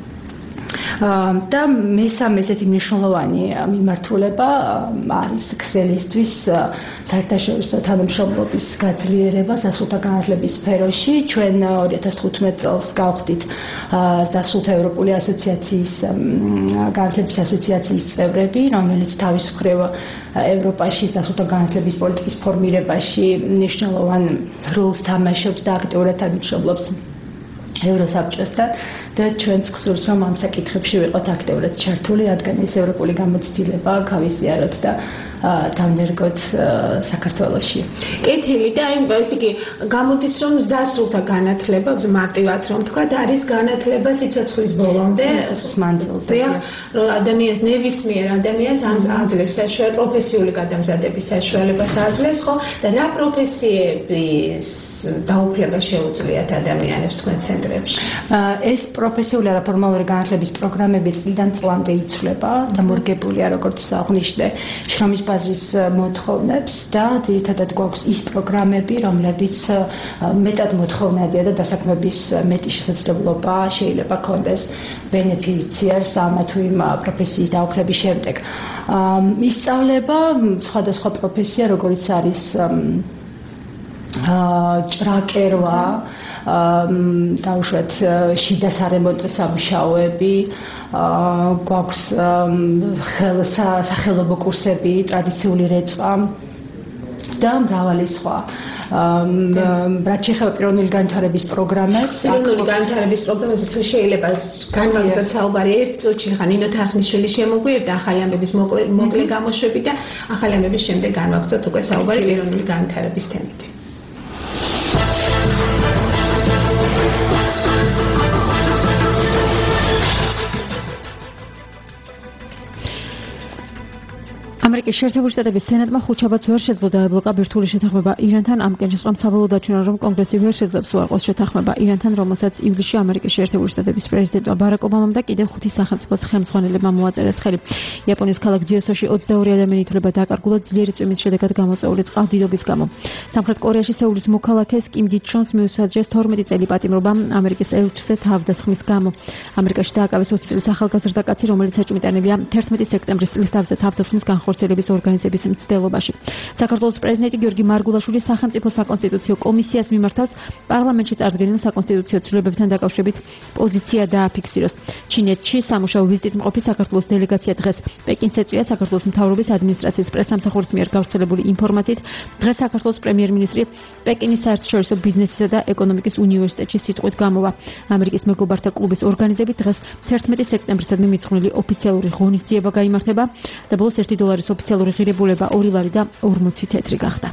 და მესამე ესეთი მნიშვნელოვანი მიმართულება არის ქსელისთვის საერთაშორისო თანამშრომლობის გაძლიერება დასულთა განათლების სფეროში. ჩვენ 2015 წელს გავხდით დასულთა ევროპული ასოციაციის განათლების ასოციაციის წევრები, რომელიც თავის მხრივ ევროპაში დასულთა განათლების პოლიტიკის ფორმირებაში მნიშვნელოვან როლს თამაშობს და აქტიურად თანამშრომლობს ევროსაბჭოსთან და ჩვენც გსურს რომ ამ საკითხებში ვიყოთ აქტიურად ჩართული, რადგან ეს ევროპული გამოცდილება გავიზიაროთ და დავნერგოთ საქართველოში.
კეთილი და აი ესე იგი გამოდის რომ დასულთა განათლება მარტივად რომ თქვა არის განათლება სიცოცხლის ბოლომდე
მანძილზე.
რომ ადამიანს ნებისმიერ ადამიანს აძლევს საშუალებას პროფესიული გადამზადების საშუალებას აძლევს ხო და რა პროფესიების დაუფლება შეუძლიათ ადამიანებს თქვენ ცენტრებში.
ეს პროფესიული არაფორმალური განათლების პროგრამები წლიდან წლამდე იცვლება და მორგებულია როგორც აღნიშნე შრომის ბაზრის მოთხოვნებს და ძირითადად გვაქვს ის პროგრამები, რომლებიც მეტად მოთხოვნადია და დასაქმების მეტი შესაძლებლობა შეიძლება ქონდეს ბენეფიციარს ამა თუ იმ პროფესიის დაუფლების შემდეგ. ისწავლება სხვადასხვა პროფესია, როგორიც არის ჭრაკერვა, დაუშვათ შიდა სარემონტო სამუშაოები, გვაქვს სახელობო კურსები, ტრადიციული რეწვა და მრავალი სხვა. რაც შეეხება პიროვნული განვითარების პროგრამებს,
პიროვნული განვითარების პროგრამებზე თუ შეიძლება განვაგრძოთ საუბარი ერთ წუთში, ხან ნინო თახნიშვილი შემოგვიერთა ახალი ამბების მოკლე გამოშვები და ახალი ამბების შემდეგ განვაგრძოთ უკვე საუბარი პიროვნული განვითარების თემით.
ამერიკის შეერთებული შტატების სენატმა ხუთშაბათს ვერ შეძლო დაებლოკა ბირთვული შეთანხმება ირანთან. ამ კენჭისყრამ საბოლოოდ დაჩვენა, რომ კონგრესი ვერ შეძლებს უარყოს შეთანხმება ირანთან, რომელსაც ივლისში ამერიკის შეერთებული შტატების პრეზიდენტმა ბარაკ ობამამ და კიდევ 5 სახელმწიფოს ხელმძღვანელებმა მოაწერეს ხელი. იაპონიის ქალაქ ჯიოსოში 22 ადამიანი ითვლება დაკარგულად ძლიერი წვიმის შედეგად გამოწვეული წყალდიდობის გამო. სამხრეთ კორეაში სეულის მოქალაქეს კიმ ჯი ჩონს მიუსაჯეს 12 წელი პატიმრობა ამერიკის ელჩზე თავდასხმის გამო. ამერიკაში დააკავეს 20 წლის ახალგაზრდა კაცი, რომელიც საჭმიტანილია 11 სექტემბრის წლის თავზე თავდასხმის განხორციელების ორგანიზების მცდელობაში. საქართველოს პრეზიდენტი გიორგი მარგულაშვილი სახელმწიფო საკონსტიტუციო კომისიას მიმართავს პარლამენტში წარდგენილ საკონსტიტუციო ცვლილებებთან დაკავშირებით პოზიცია დააფიქსიროს. ჩინეთში სამუშაო ვიზიტით მყოფი საქართველოს დელეგაცია დღეს პეკინს ეწვია. საქართველოს მთავრობის ადმინისტრაციის პრესსამსახურის მიერ გავრცელებული ინფორმაციით, დღეს საქართველოს პრემიერ-მინისტრი პეკინის საერთაშორისო ბიზნესისა და ეკონომიკის უნივერსიტეტში სიტყვით გამოვა. ამერიკის მეგობართა კლუბის ორგანიზებით დღეს 11 სექტემბრისადმი მიძღვნილი ოფიციალური ღონისძიება გაიმართება და ბოლოს $1 ოფიციალური ღირებულება 2 ლარი და 40 თეთრი გახდა.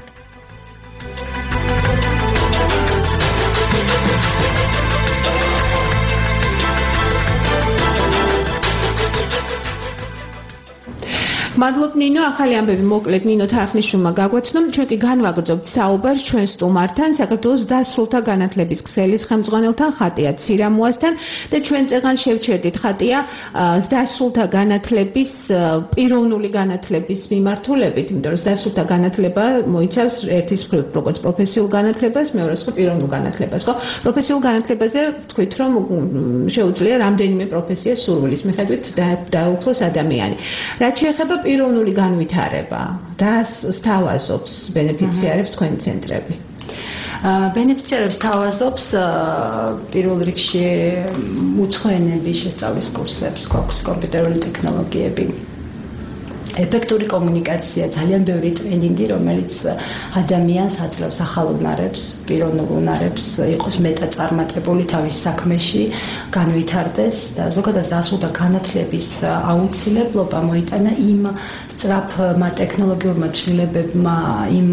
მადლობ ნინო, ახალი ამბები მოკლედ ნინო თარხნიშვილმა გაგვაცნო. ჩვენ კი განვაგრძობთ საუბარს ჩვენ სტუმართან, საქართველოს დასრულთა განათლების ქსელის ხელმძღვანელთან ხატია ცირამუასთან და ჩვენ წეგან შევჩერდით ხატია დასრულთა განათლების პიროვნული განათლების მიმართულებით, იმიტომ რომ დასრულთა განათლება მოიცავს ერთის მხრივ როგორც პროფესიულ განათლებას, მეორეს მხრივ პიროვნულ განათლებას, ხო? პროფესიულ განათლებაზე ვთქვით, რომ შეუძლია რამდენიმე პროფესიას სურვილის მიხედვით დაუხლოს ადამიანი. რაც შეეხება პიროვნული განვითარება, რას სთავაზობს ბენეფიციარებს თქვენი ცენტრები?
ბენეფიციარებს სთავაზობს პირველ რიგში უცხო ენების შესწავლის კურსებს, გვაქვს კომპიუტერული ტექნოლოგიები, ეფექტური კომუნიკაცია, ძალიან ბევრი ტრენინგი, რომელიც ადამიანს აძლევს ახალ უნარებს, პიროვნულ უნარებს, იყოს მეტად წარმატებული თავის საქმეში, განვითარდეს და ზოგადად დასრულდა განათლების აუცილებლობა მოიტანა იმ სწრაფმა ტექნოლოგიურმა ცვლილებებმა, იმ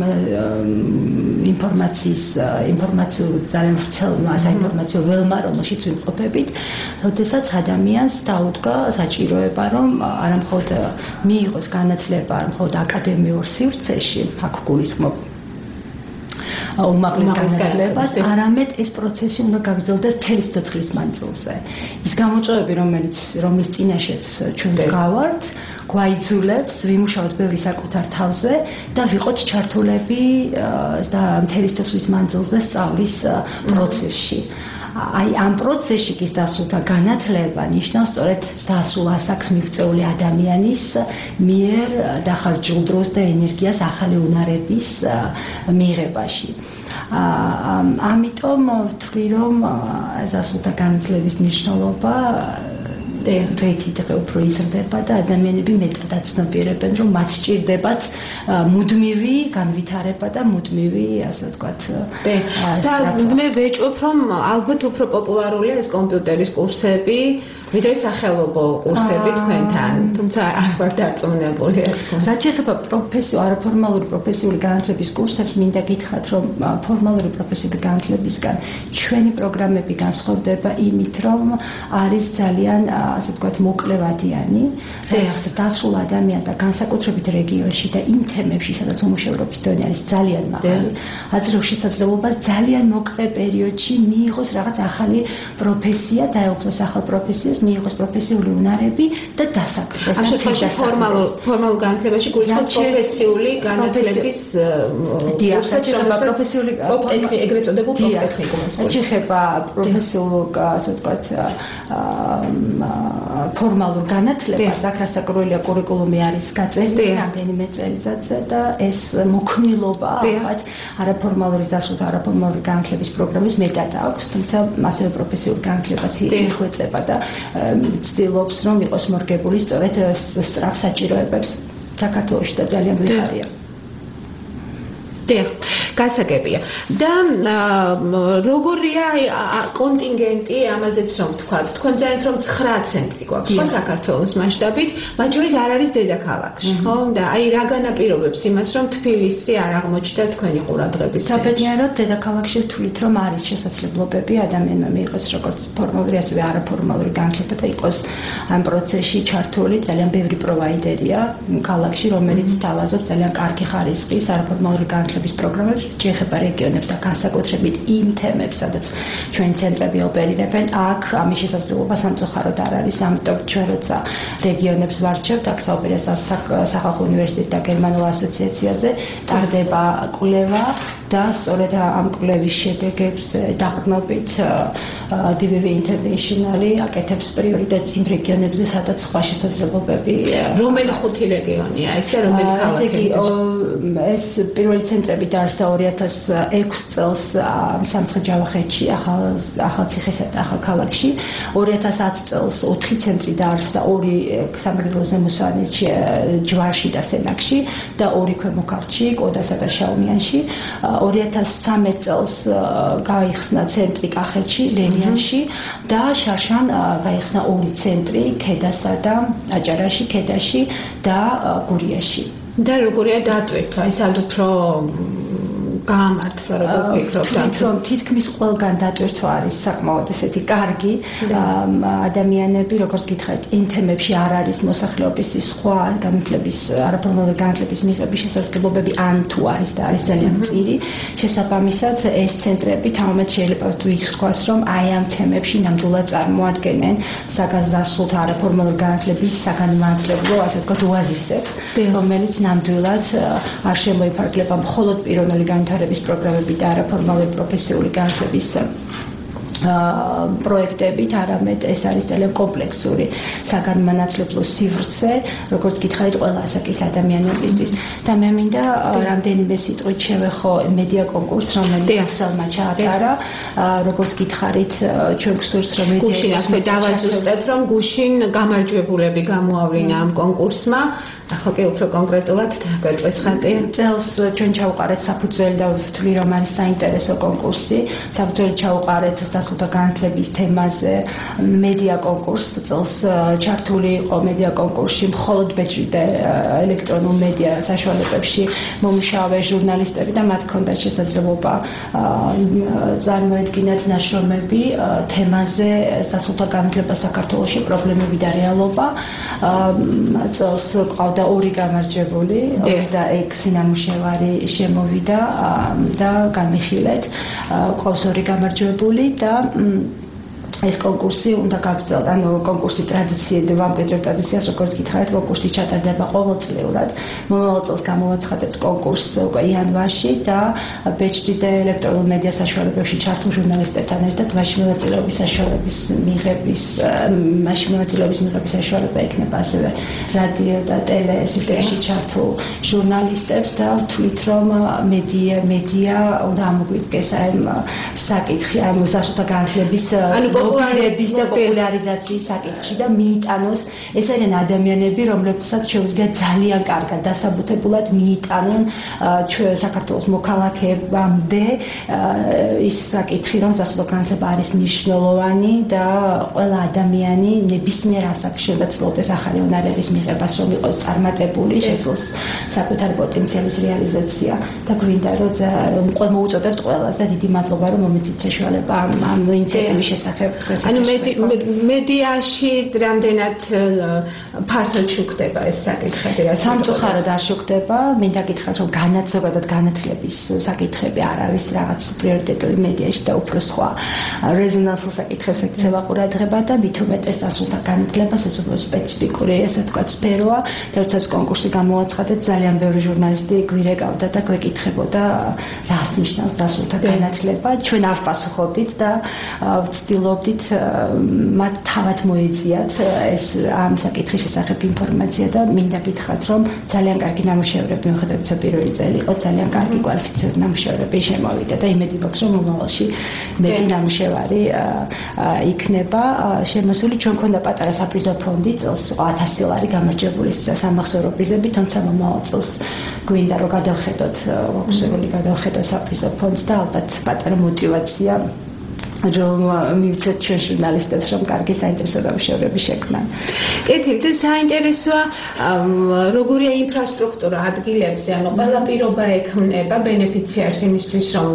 ინფორმაციულ ძალიან ვრცელმა საინფორმაციო ველმა, რომელშიც ვიმყოფებით, როდესაც ადამიანს დაუდგა საჭიროება, რომ არა მხოლოდ მიიღოს განათლება, არა მხოლოდ აკადემიურ სივრცეში, აქ გულისხმობ უმაღლეს განათლებას, არამედ ეს პროცესი უნდა გაგრძელდეს მთელი სიცოცხლის მანძილზე. ის გამოწვევები, რომლის წინაშეც ჩვენ გავართ, გვაიძულებს ვიმუშაოთ ბევრი საკუთარ თავზე და ვიყოთ ჩართულები და მთელი სიცოცხლის მანძილზე სწავლის პროცესში. აი ამ პროცესში ის დასრულდა განათლება ნიშნავს სწორედ დასრულ ასაკს მიღწეული ადამიანის მიერ დახარჯულ დროს და ენერგიას ახალი უნარების მიღებაში. ამიტომ ვთვლი, რომ დასრულდა განათლების მნიშვნელობა დღე უფრო იზრდება და ადამიანები მეტად აცნობიერებენ, რომ მათ სჭირდებათ მუდმივი განვითარება და მუდმივი, ასე ვთქვათ,
და მე ვეჭვობ, რომ ალბათ უფრო პოპულარულია ეს კომპიუტერის კურსები, ვიდრე სახელობო კურსები თქვენთან, თუმცა არ ვარ დარწმუნებული.
რაც შეეხება არაფორმალური პროფესიული განათლების კურსებს, მინდა გითხრათ, რომ ფორმალური პროფესიული განათლებისგან ჩვენი პროგრამები განსხვავდება იმით, რომ არის ძალიან ასე ვთქვათ, მოკლევადიანი, რაც დასრულ ადამიანს და განსაკუთრებით რეგიონში და იმ თემებში, სადაც უმუშევრობის დონე არის ძალიან მაღალი, აძლევს შესაძლებლობას ძალიან მოკლე პერიოდში მიიღოს რაღაც ახალი პროფესია, დაეუფლოს ახალ პროფესიას, მიიღოს პროფესიული უნარები და დასაქმდეს.
ამ შემთხვევაში ფორმალურ განათლებაში გულისხმობთ პროფესიული განათლების კურსებს,
პროფესიული
ეგრეთ წოდებულ პროფტექნიკუმს.
შეეხება პროფესიულ, ასე ვთქვათ, ფორმალურ განათლებას, აქ რასაკვირველია კურიკულუმი არის გაწერილი რამდენიმე წელიწადზე და ეს მოქმნილობა ალბათ არაფორმალურის დასრულდა არაფორმალური განათლების პროგრამის მეტად აქვს, თუმცა ასევე პროფესიული განათლებაც იხვეწება და ცდილობს, რომ იყოს მორგებული სწორედ სწრაფ საჭიროებებს საქართველოში და ძალიან ვიხარია.
გასაგებია. და როგორია კონტინგენტი ამაზეც რომ თქვა, თქვენ ძალიან რომ 9 ცენტრი გვაქვს ხო საქართველოს მასშტაბით, მათ შორის არ არის დედაქალაქში, ხო? და აი რა განაპირობებს იმას, რომ თბილისი არ აღმოჩნდა თქვენი ყურადღების ცენტრში?
საბედნიეროდ დედაქალაქში ვთვლით, რომ არის შესაძლებლობები ადამიანმა მიიღოს როგორც ფორმალური, ასევე არაფორმალური განათლება და იყოს ამ პროცესში ჩართული. ძალიან ბევრი პროვაიდერია ქალაქში, რომელიც თავაზობს ძალიან კარგი ხარისხის არაფორმალური განათლების პროგრამებს, შეეხება რეგიონებს და განსაკუთრებით იმ თემებს, სადაც ჩვენი ცენტრები ოპერირებენ. აქ ამის შესაძლებლობა სამწუხაროდ არ არის, ამიტომ ჩვენ როცა რეგიონებს ვარჩევთ, აქ საოპერაციო სახალხო უნივერსიტეტი და გერმანულ ასოციაციაზე ტარდება კვლევა და სწორედ ამ კვლევის შედეგებს დაყრდნობით DVV International აკეთებს პრიორიტეტს იმ რეგიონებზე, სადაც სხვა შესაძლებლობები.
რომელი 5 რეგიონია ეს და რომელი ქალაქი?
ეს პირველი ცენტრები დაარსდა 2006 წელს სამცხე-ჯავახეთში, ახალციხესა და ახალქალაქში. 2010 წელს 4 ცენტრი დაარსდა, 2 სამეგრელო ზემოსვანეთში, ჯვარში და სენაკში და 2 ქვემო ქართლში, კოდასა და შაუმიანში. 2013 წელს გაიხსნა ცენტრი კახეთში, ლენიანში და შარშან გაიხსნა 2 ცენტრი ქედასა და აჭარაში, ქედაში და გურიაში.
და როგორია დატვირთვა, ის ალბათ უფრო გაამართლა, როგორ ფიქრობთ?
რომ თითქმის ყველგან დატვირთვა არის საკმაოდ ესეთი კარგი. ადამიანები, როგორც გითხარით, იმ თემებში არ არის მოსახლეობის სხვა განათლების, არაფორმალური განათლების მიღების შესაძლებლობები, ან თუ არის და არის ძალიან მწირი. შესაბამისად, ეს ცენტრები თამამად შეიძლება ვთქვას, რომ აი ამ თემებში ნამდვილად წარმოადგენენ საგანძასულთა არაფორმალური განათლების საგანმანათლებლო, ასე ვთქვათ, ოაზისებს, რომელიც ნამდვილად არ შემოიფარგლება მხოლოდ პიროვნული განვითარების პროგრამები და არაფორმალური პროფესიული განათლების პროექტებით, არამედ ეს არის ძალიან კომპლექსური საგანმანათლებლო სივრცე, როგორც გითხარით, ყველა ასაკის ადამიანებისთვის. და მე მინდა რამდენიმე სიტყვით შევეხო მედია კონკურსს, რომელიც ახსელმა ჩაატარა, როგორც გითხარით, ჩვენ გსურს რომ
გუშინ აქვე დავაზუსტეთ, რომ გუშინ გამარჯვებულები გამოავლინა ამ კონკურსმა. ახლა კი უფრო კონკრეტულად დაგვეტყვის ხატი.
წელს ჩვენ ჩავყარეთ საფუძველი და ვთვლი რომ არის საინტერესო კონკურსი. საფუძველი ჩავყარეთ დასრულთა განათლების თემაზე მედია კონკურსს. წელს ჩართული იყო მედია კონკურსში მხოლოდ ბეჭდვით ელექტრონულ მედია საშუალებებში მომუშავე ჟურნალისტები და მათ ჰქონდათ შესაძლებლობა წარმოედგინათ ნაშრომები თემაზე დასრულთა განათლება საქართველოში პრობლემები და რეალობა. წელს ყავდა ორი გამარჯვებული, 26 ნამუშევარი შემოვიდა და განვიხილეთ. ყავს ორი გამარჯვებული და ეს კონკურსი უნდა გაგრძელოთ, ანუ კონკურსი ტრადიციად ვამკვიდრებთ ტრადიციას, როგორც გითხარით, კონკურსი ჩატარდება ყოველწლიურად. მომავალ წელს გამოვაცხადებთ კონკურსს უკვე იანვარში და ბეჭდვით ელექტრონულ მედია საშუალებებში ჩართულ ჟურნალისტებთან ერთად მასში მონაწილეობის მიღების საშუალება ექნება ასევე რადიო და ტელესიფერში ჩართულ ჟურნალისტებს და ვთვლით, რომ მედია უნდა ამოგვიდგეს ამ საკითხი, ამ დასრულთა განათლების პოპულარების და პოპულარიზაციის საკითხში და მიიტანოს ეს არიან ადამიანები, რომლებსაც შეუძლიათ ძალიან კარგად დასაბუთებულად მიიტანონ ჩვენ საქართველოს მოქალაქეებამდე ის საკითხი, რომ დასავლო განათლება არის მნიშვნელოვანი და ყველა ადამიანი ნებისმიერ ასაკში შეიძლება ცდილობდეს ახალი უნარების მიღებას, რომ იყოს წარმატებული, შეძლოს საკუთარი პოტენციალის რეალიზაცია და გვინდა რომ მოუწოდებთ ყველას და დიდი მადლობა რომ მომეწით საშუალება ამ ინიციატივის შესახებ.
ანუ მედიაში რამდენად ფართოდ შუქდება ეს საკითხები, რა
სამწუხაროდ არ შუქდება. მინდა გითხრათ, რომ ზოგადად განათლების საკითხები არ არის რაღაც პრიორიტეტული მედიაში და უფრო სხვა რეზონანსულ საკითხებს ექცევა ყურადღება და მით უმეტეს დასრულთა განათლებას ეს უფრო სპეციფიკური, ესე ვთქვათ, სფეროა და როდესაც კონკურსი გამოვაცხადეთ, ძალიან ბევრი ჟურნალისტი გვირეკავდა და გვეკითხებოდა რას ნიშნავს დასრულთა განათლება. ჩვენ არ პასუხობდით და ვცდილობდით მათ თავად მოეძიათ ეს ამ საკითხის შესახებ ინფორმაცია და მინდა გითხრათ, რომ ძალიან კარგი ნამუშევრები მიუხედავად იმისა, პირველი წელი იყო ძალიან კარგი კვალიფიციური ნამუშევრები შემოვიდა და იმედი მაქვს, რომ მომავალში მეტი ნამუშევარი იქნება შემოსული. ჩვენ გვქონდა პატარა საპრიზო ფონდი, წელს 1000 ლარი გამარჯვებული სამახსოვრო პრიზები, თუმცა მომავალ წელს გვინდა რომ გადავხედოთ საპრიზო ფონდს და ალბათ პატარა мотивация რომ მივცეთ ჩვენ ჟურნალისტებს, რომ კარგი საინტერესო ნამუშევრები შექმნან.
კეთილ, საინტერესოა როგორია ინფრასტრუქტურა ადგილებზე, ანუ ყველა პირობა ექმნება ბენეფიციარს იმისთვის, რომ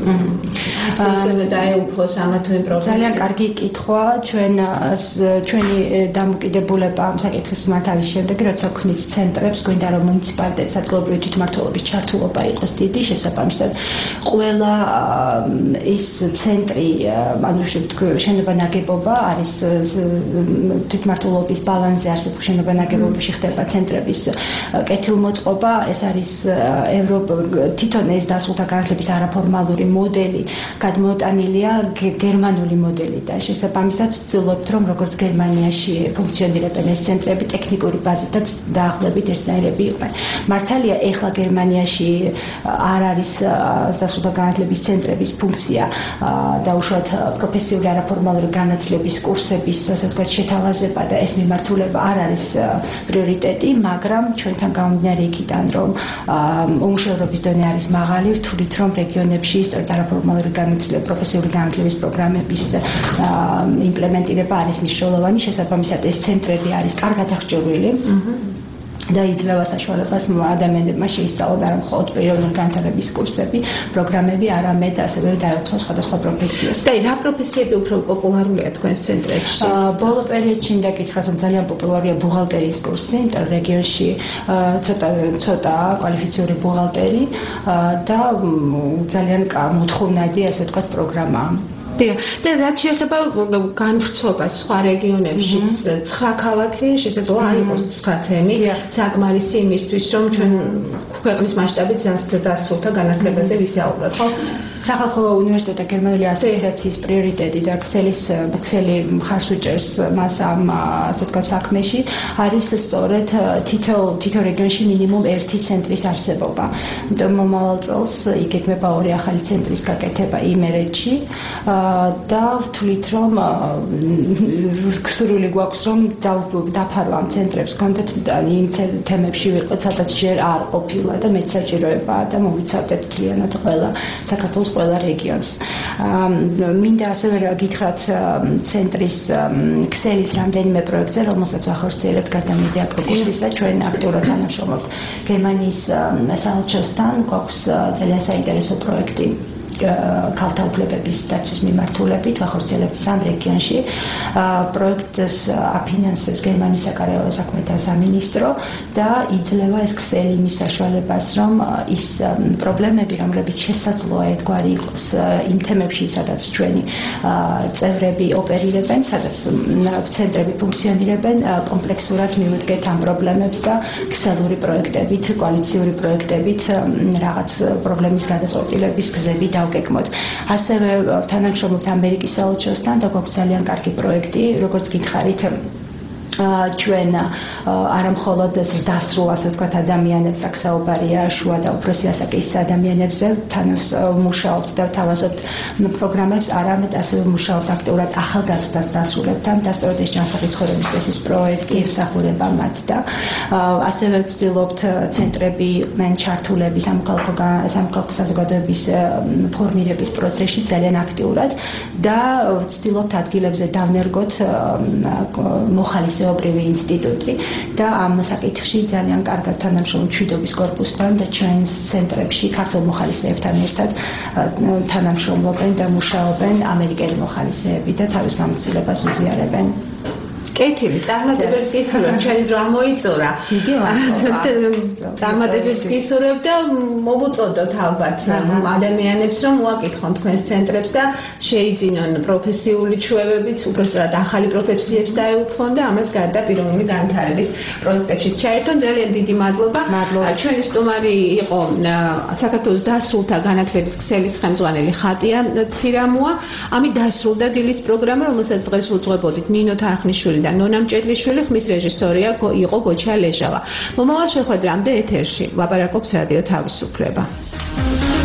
ადგილზე დაეუფლოს ამა თუ იმ პრობლემას.
ძალიან კარგი კითხვა. ჩვენი დამოკიდებულება ამ საკითხის მართლის შემდეგ, როცა ვქნით ცენტრებს, გვინდა რომ მუნიციპალიტეტის ადგილობრივი თვითმმართველობის ჩართულობა იყოს დიდი, შესაბამისად ყველა ის ცენტრი ანუ შენობა ნაგებობა არის თვითმმართველობის ბალანსზე არსებულ შენობა ნაგებობაში ხდება ცენტრების კეთილმოწყობა. ეს არის თვითონ ეს დასრულთა განათლების არაფორმალური მოდელი გადმოტანილია გერმანული მოდელი და შესაბამისად ვცდილობთ, რომ როგორც გერმანიაში ფუნქციონირებენ ეს ცენტრები ტექნიკური ბაზითაც დაახლოებით ერთნაირები იყვნენ. მართალია, ეხლა გერმანიაში არ არის დასრულთა განათლების ცენტრების ფუნქცია და უშუალოდ პროფესიული არაფორმალური განათლების კურსების, ასე ვთქვათ, შეთავაზება და ეს მიმართულება არ არის პრიორიტეტი, მაგრამ ჩვენთან გამომდინარე იქიდან, რომ უმუშევრობის დონე არის მაღალი, ვთვლით, რომ რეგიონებში სწორედ არაფორმალური განათლების, პროფესიული განათლების პროგრამების იმპლემენტირება არის მნიშვნელოვანი, შესაბამისად ეს ცენტრები არის კარგად აღჭურვილი. და იძლევა საშუალებას ადამიანებმა შეისწავლონ არა მხოლოდ პიროვნული განვითარების კურსები, პროგრამები, არამედ ასევე დაეუფლოს სხვადასხვა პროფესიას.
და რა პროფესიები უფრო პოპულარულია თქვენს ცენტრებში?
ბოლო პერიოდში უნდა გითხრათ, რომ ძალიან პოპულარულია ბუღალტერიის კურსი, იმიტომ რომ რეგიონში ცოტა კვალიფიციური ბუღალტერი და ძალიან მოთხოვნადი, ასე ვთქვათ, პროგრამაა.
და რაც შეეხება განვრცობას სხვა რეგიონებშიც, 9 ქალაქი შესაძლოა არ იყოს 9 თემი, საკმარისი იმისთვის, რომ ჩვენ ქვეყნის მასშტაბით დასრულთა განათლებაზე ვისაუბროთ, ხო?
სახალხო უნივერსიტეტთა გერმანული ასოციაციის პრიორიტეტი და ქსელი მხარს უჭერს მას ამ ასე ვთქვათ საქმეში არის სწორედ თითო რეგიონში მინიმუმ ერთი ცენტრის არსებობა. ამიტომ მომავალ წელს იგეგმება ორი ახალი ცენტრის გაკეთება იმერეთში და ვთვლით რომ სურვილი გვაქვს რომ დაფარო ამ ცენტრებს კონდეთ იმ თემებში ვიყოთ სადაც ჯერ არ ყოფილა და მეც საჭიროებაა და მოვიცავდეთ მთლიანად ყველა საქართველოს ყველა რეგიონს. მინდა ასევე გითხრათ ცენტრის ქსელის რამდენიმე პროექტზე, რომელსაც ახორციელებთ გარდა მედია კონკურსისა, ჩვენ აქტიურად თანამშრომლობთ გერმანიის საელჩოსთან, გვაქვს ძალიან საინტერესო პროექტი ქალთა უფლებების დაცვის მიმართულებით ვახორციელებთ 3 რეგიონში. პროექტს აფინანსებს გერმანიის საკარეო საქმეთა სამინისტრო და იძლევა ეს ქსელი იმის საშუალებას, რომ ის პრობლემები, რომლებიც შესაძლოა ერთგვარი იყოს იმ თემებში, სადაც ჩვენი წევრები ოპერირებენ, სადაც ცენტრები ფუნქციონირებენ, კომპლექსურად მივუდგეთ ამ პრობლემებს და ქსელური პროექტებით, კოალიციური პროექტებით რაღაც პრობლემის გადაწყვეტილების გზები გავგეგმოთ. ასევე თანამშრომლობთ ამერიკის საელჩოსთან და გვაქვს ძალიან კარგი პროექტი, როგორც გითხარით ჩვენ არა მხოლოდ დასრულ ასე ვთქვათ ადამიანებს აქ საუბარია შუა და უფროსი ასაკის ადამიანებზე მუშაობთ და თავაზობთ პროგრამებს, არამედ ასევე მუშაობთ აქტიურად ახალგაზრდა დასრულებთან და სწორედ ეს ჯანსაღი ცხოვრების წესის პროექტი ემსახურება მათ და ასევე ვცდილობთ ცენტრები იყვნენ ჩართულები სამოქალაქო საზოგადოების ფორმირების პროცესში ძალიან აქტიურად და ვცდილობთ ადგილებზე დავნერგოთ მოხალისეობრივი ინსტიტუტი და ამ საკითხში ძალიან კარგად თანამშრომლობთ მშვიდობის კორპუსთან და ჩვენს ცენტრებში ქართულ მოხალისეებთან ერთად თანამშრომლობენ და მუშაობენ ამერიკელი მოხალისეები და თავის გამოცდილებას უზიარებენ.
კეთილი, წარმატებებს გისურვებ, ჩვენი დრო მოიწურა. წარმატებებს გისურვებ და მოვუწოდოთ ალბათ ადამიანებს, რომ მოაკითხონ თქვენს ცენტრებს და შეიძინონ პროფესიული ჩვევებიც, უბრალოდ ახალი პროფესიებს დაეუფლონ და ამას გარდა პიროვნული განვითარების პროექტებში ჩაერთონ. ძალიან დიდი მადლობა. ჩვენი სტუმარი იყო საქართველოს დასრულთა განათლების ქსელის ხელმძღვანელი ხატია ცირამუა. ამით დასრულდა დილის პროგრამა, რომელსაც დღეს უძღვებოდით ნინო თარხნიშვილი და ნონა მჭედლიშვილი, ხმის რეჟისორია იყო გოჩა ლეჟავა. მომავალ შეხვედრამდე ეთერში ლაპარაკობს რადიო თავისუფლება.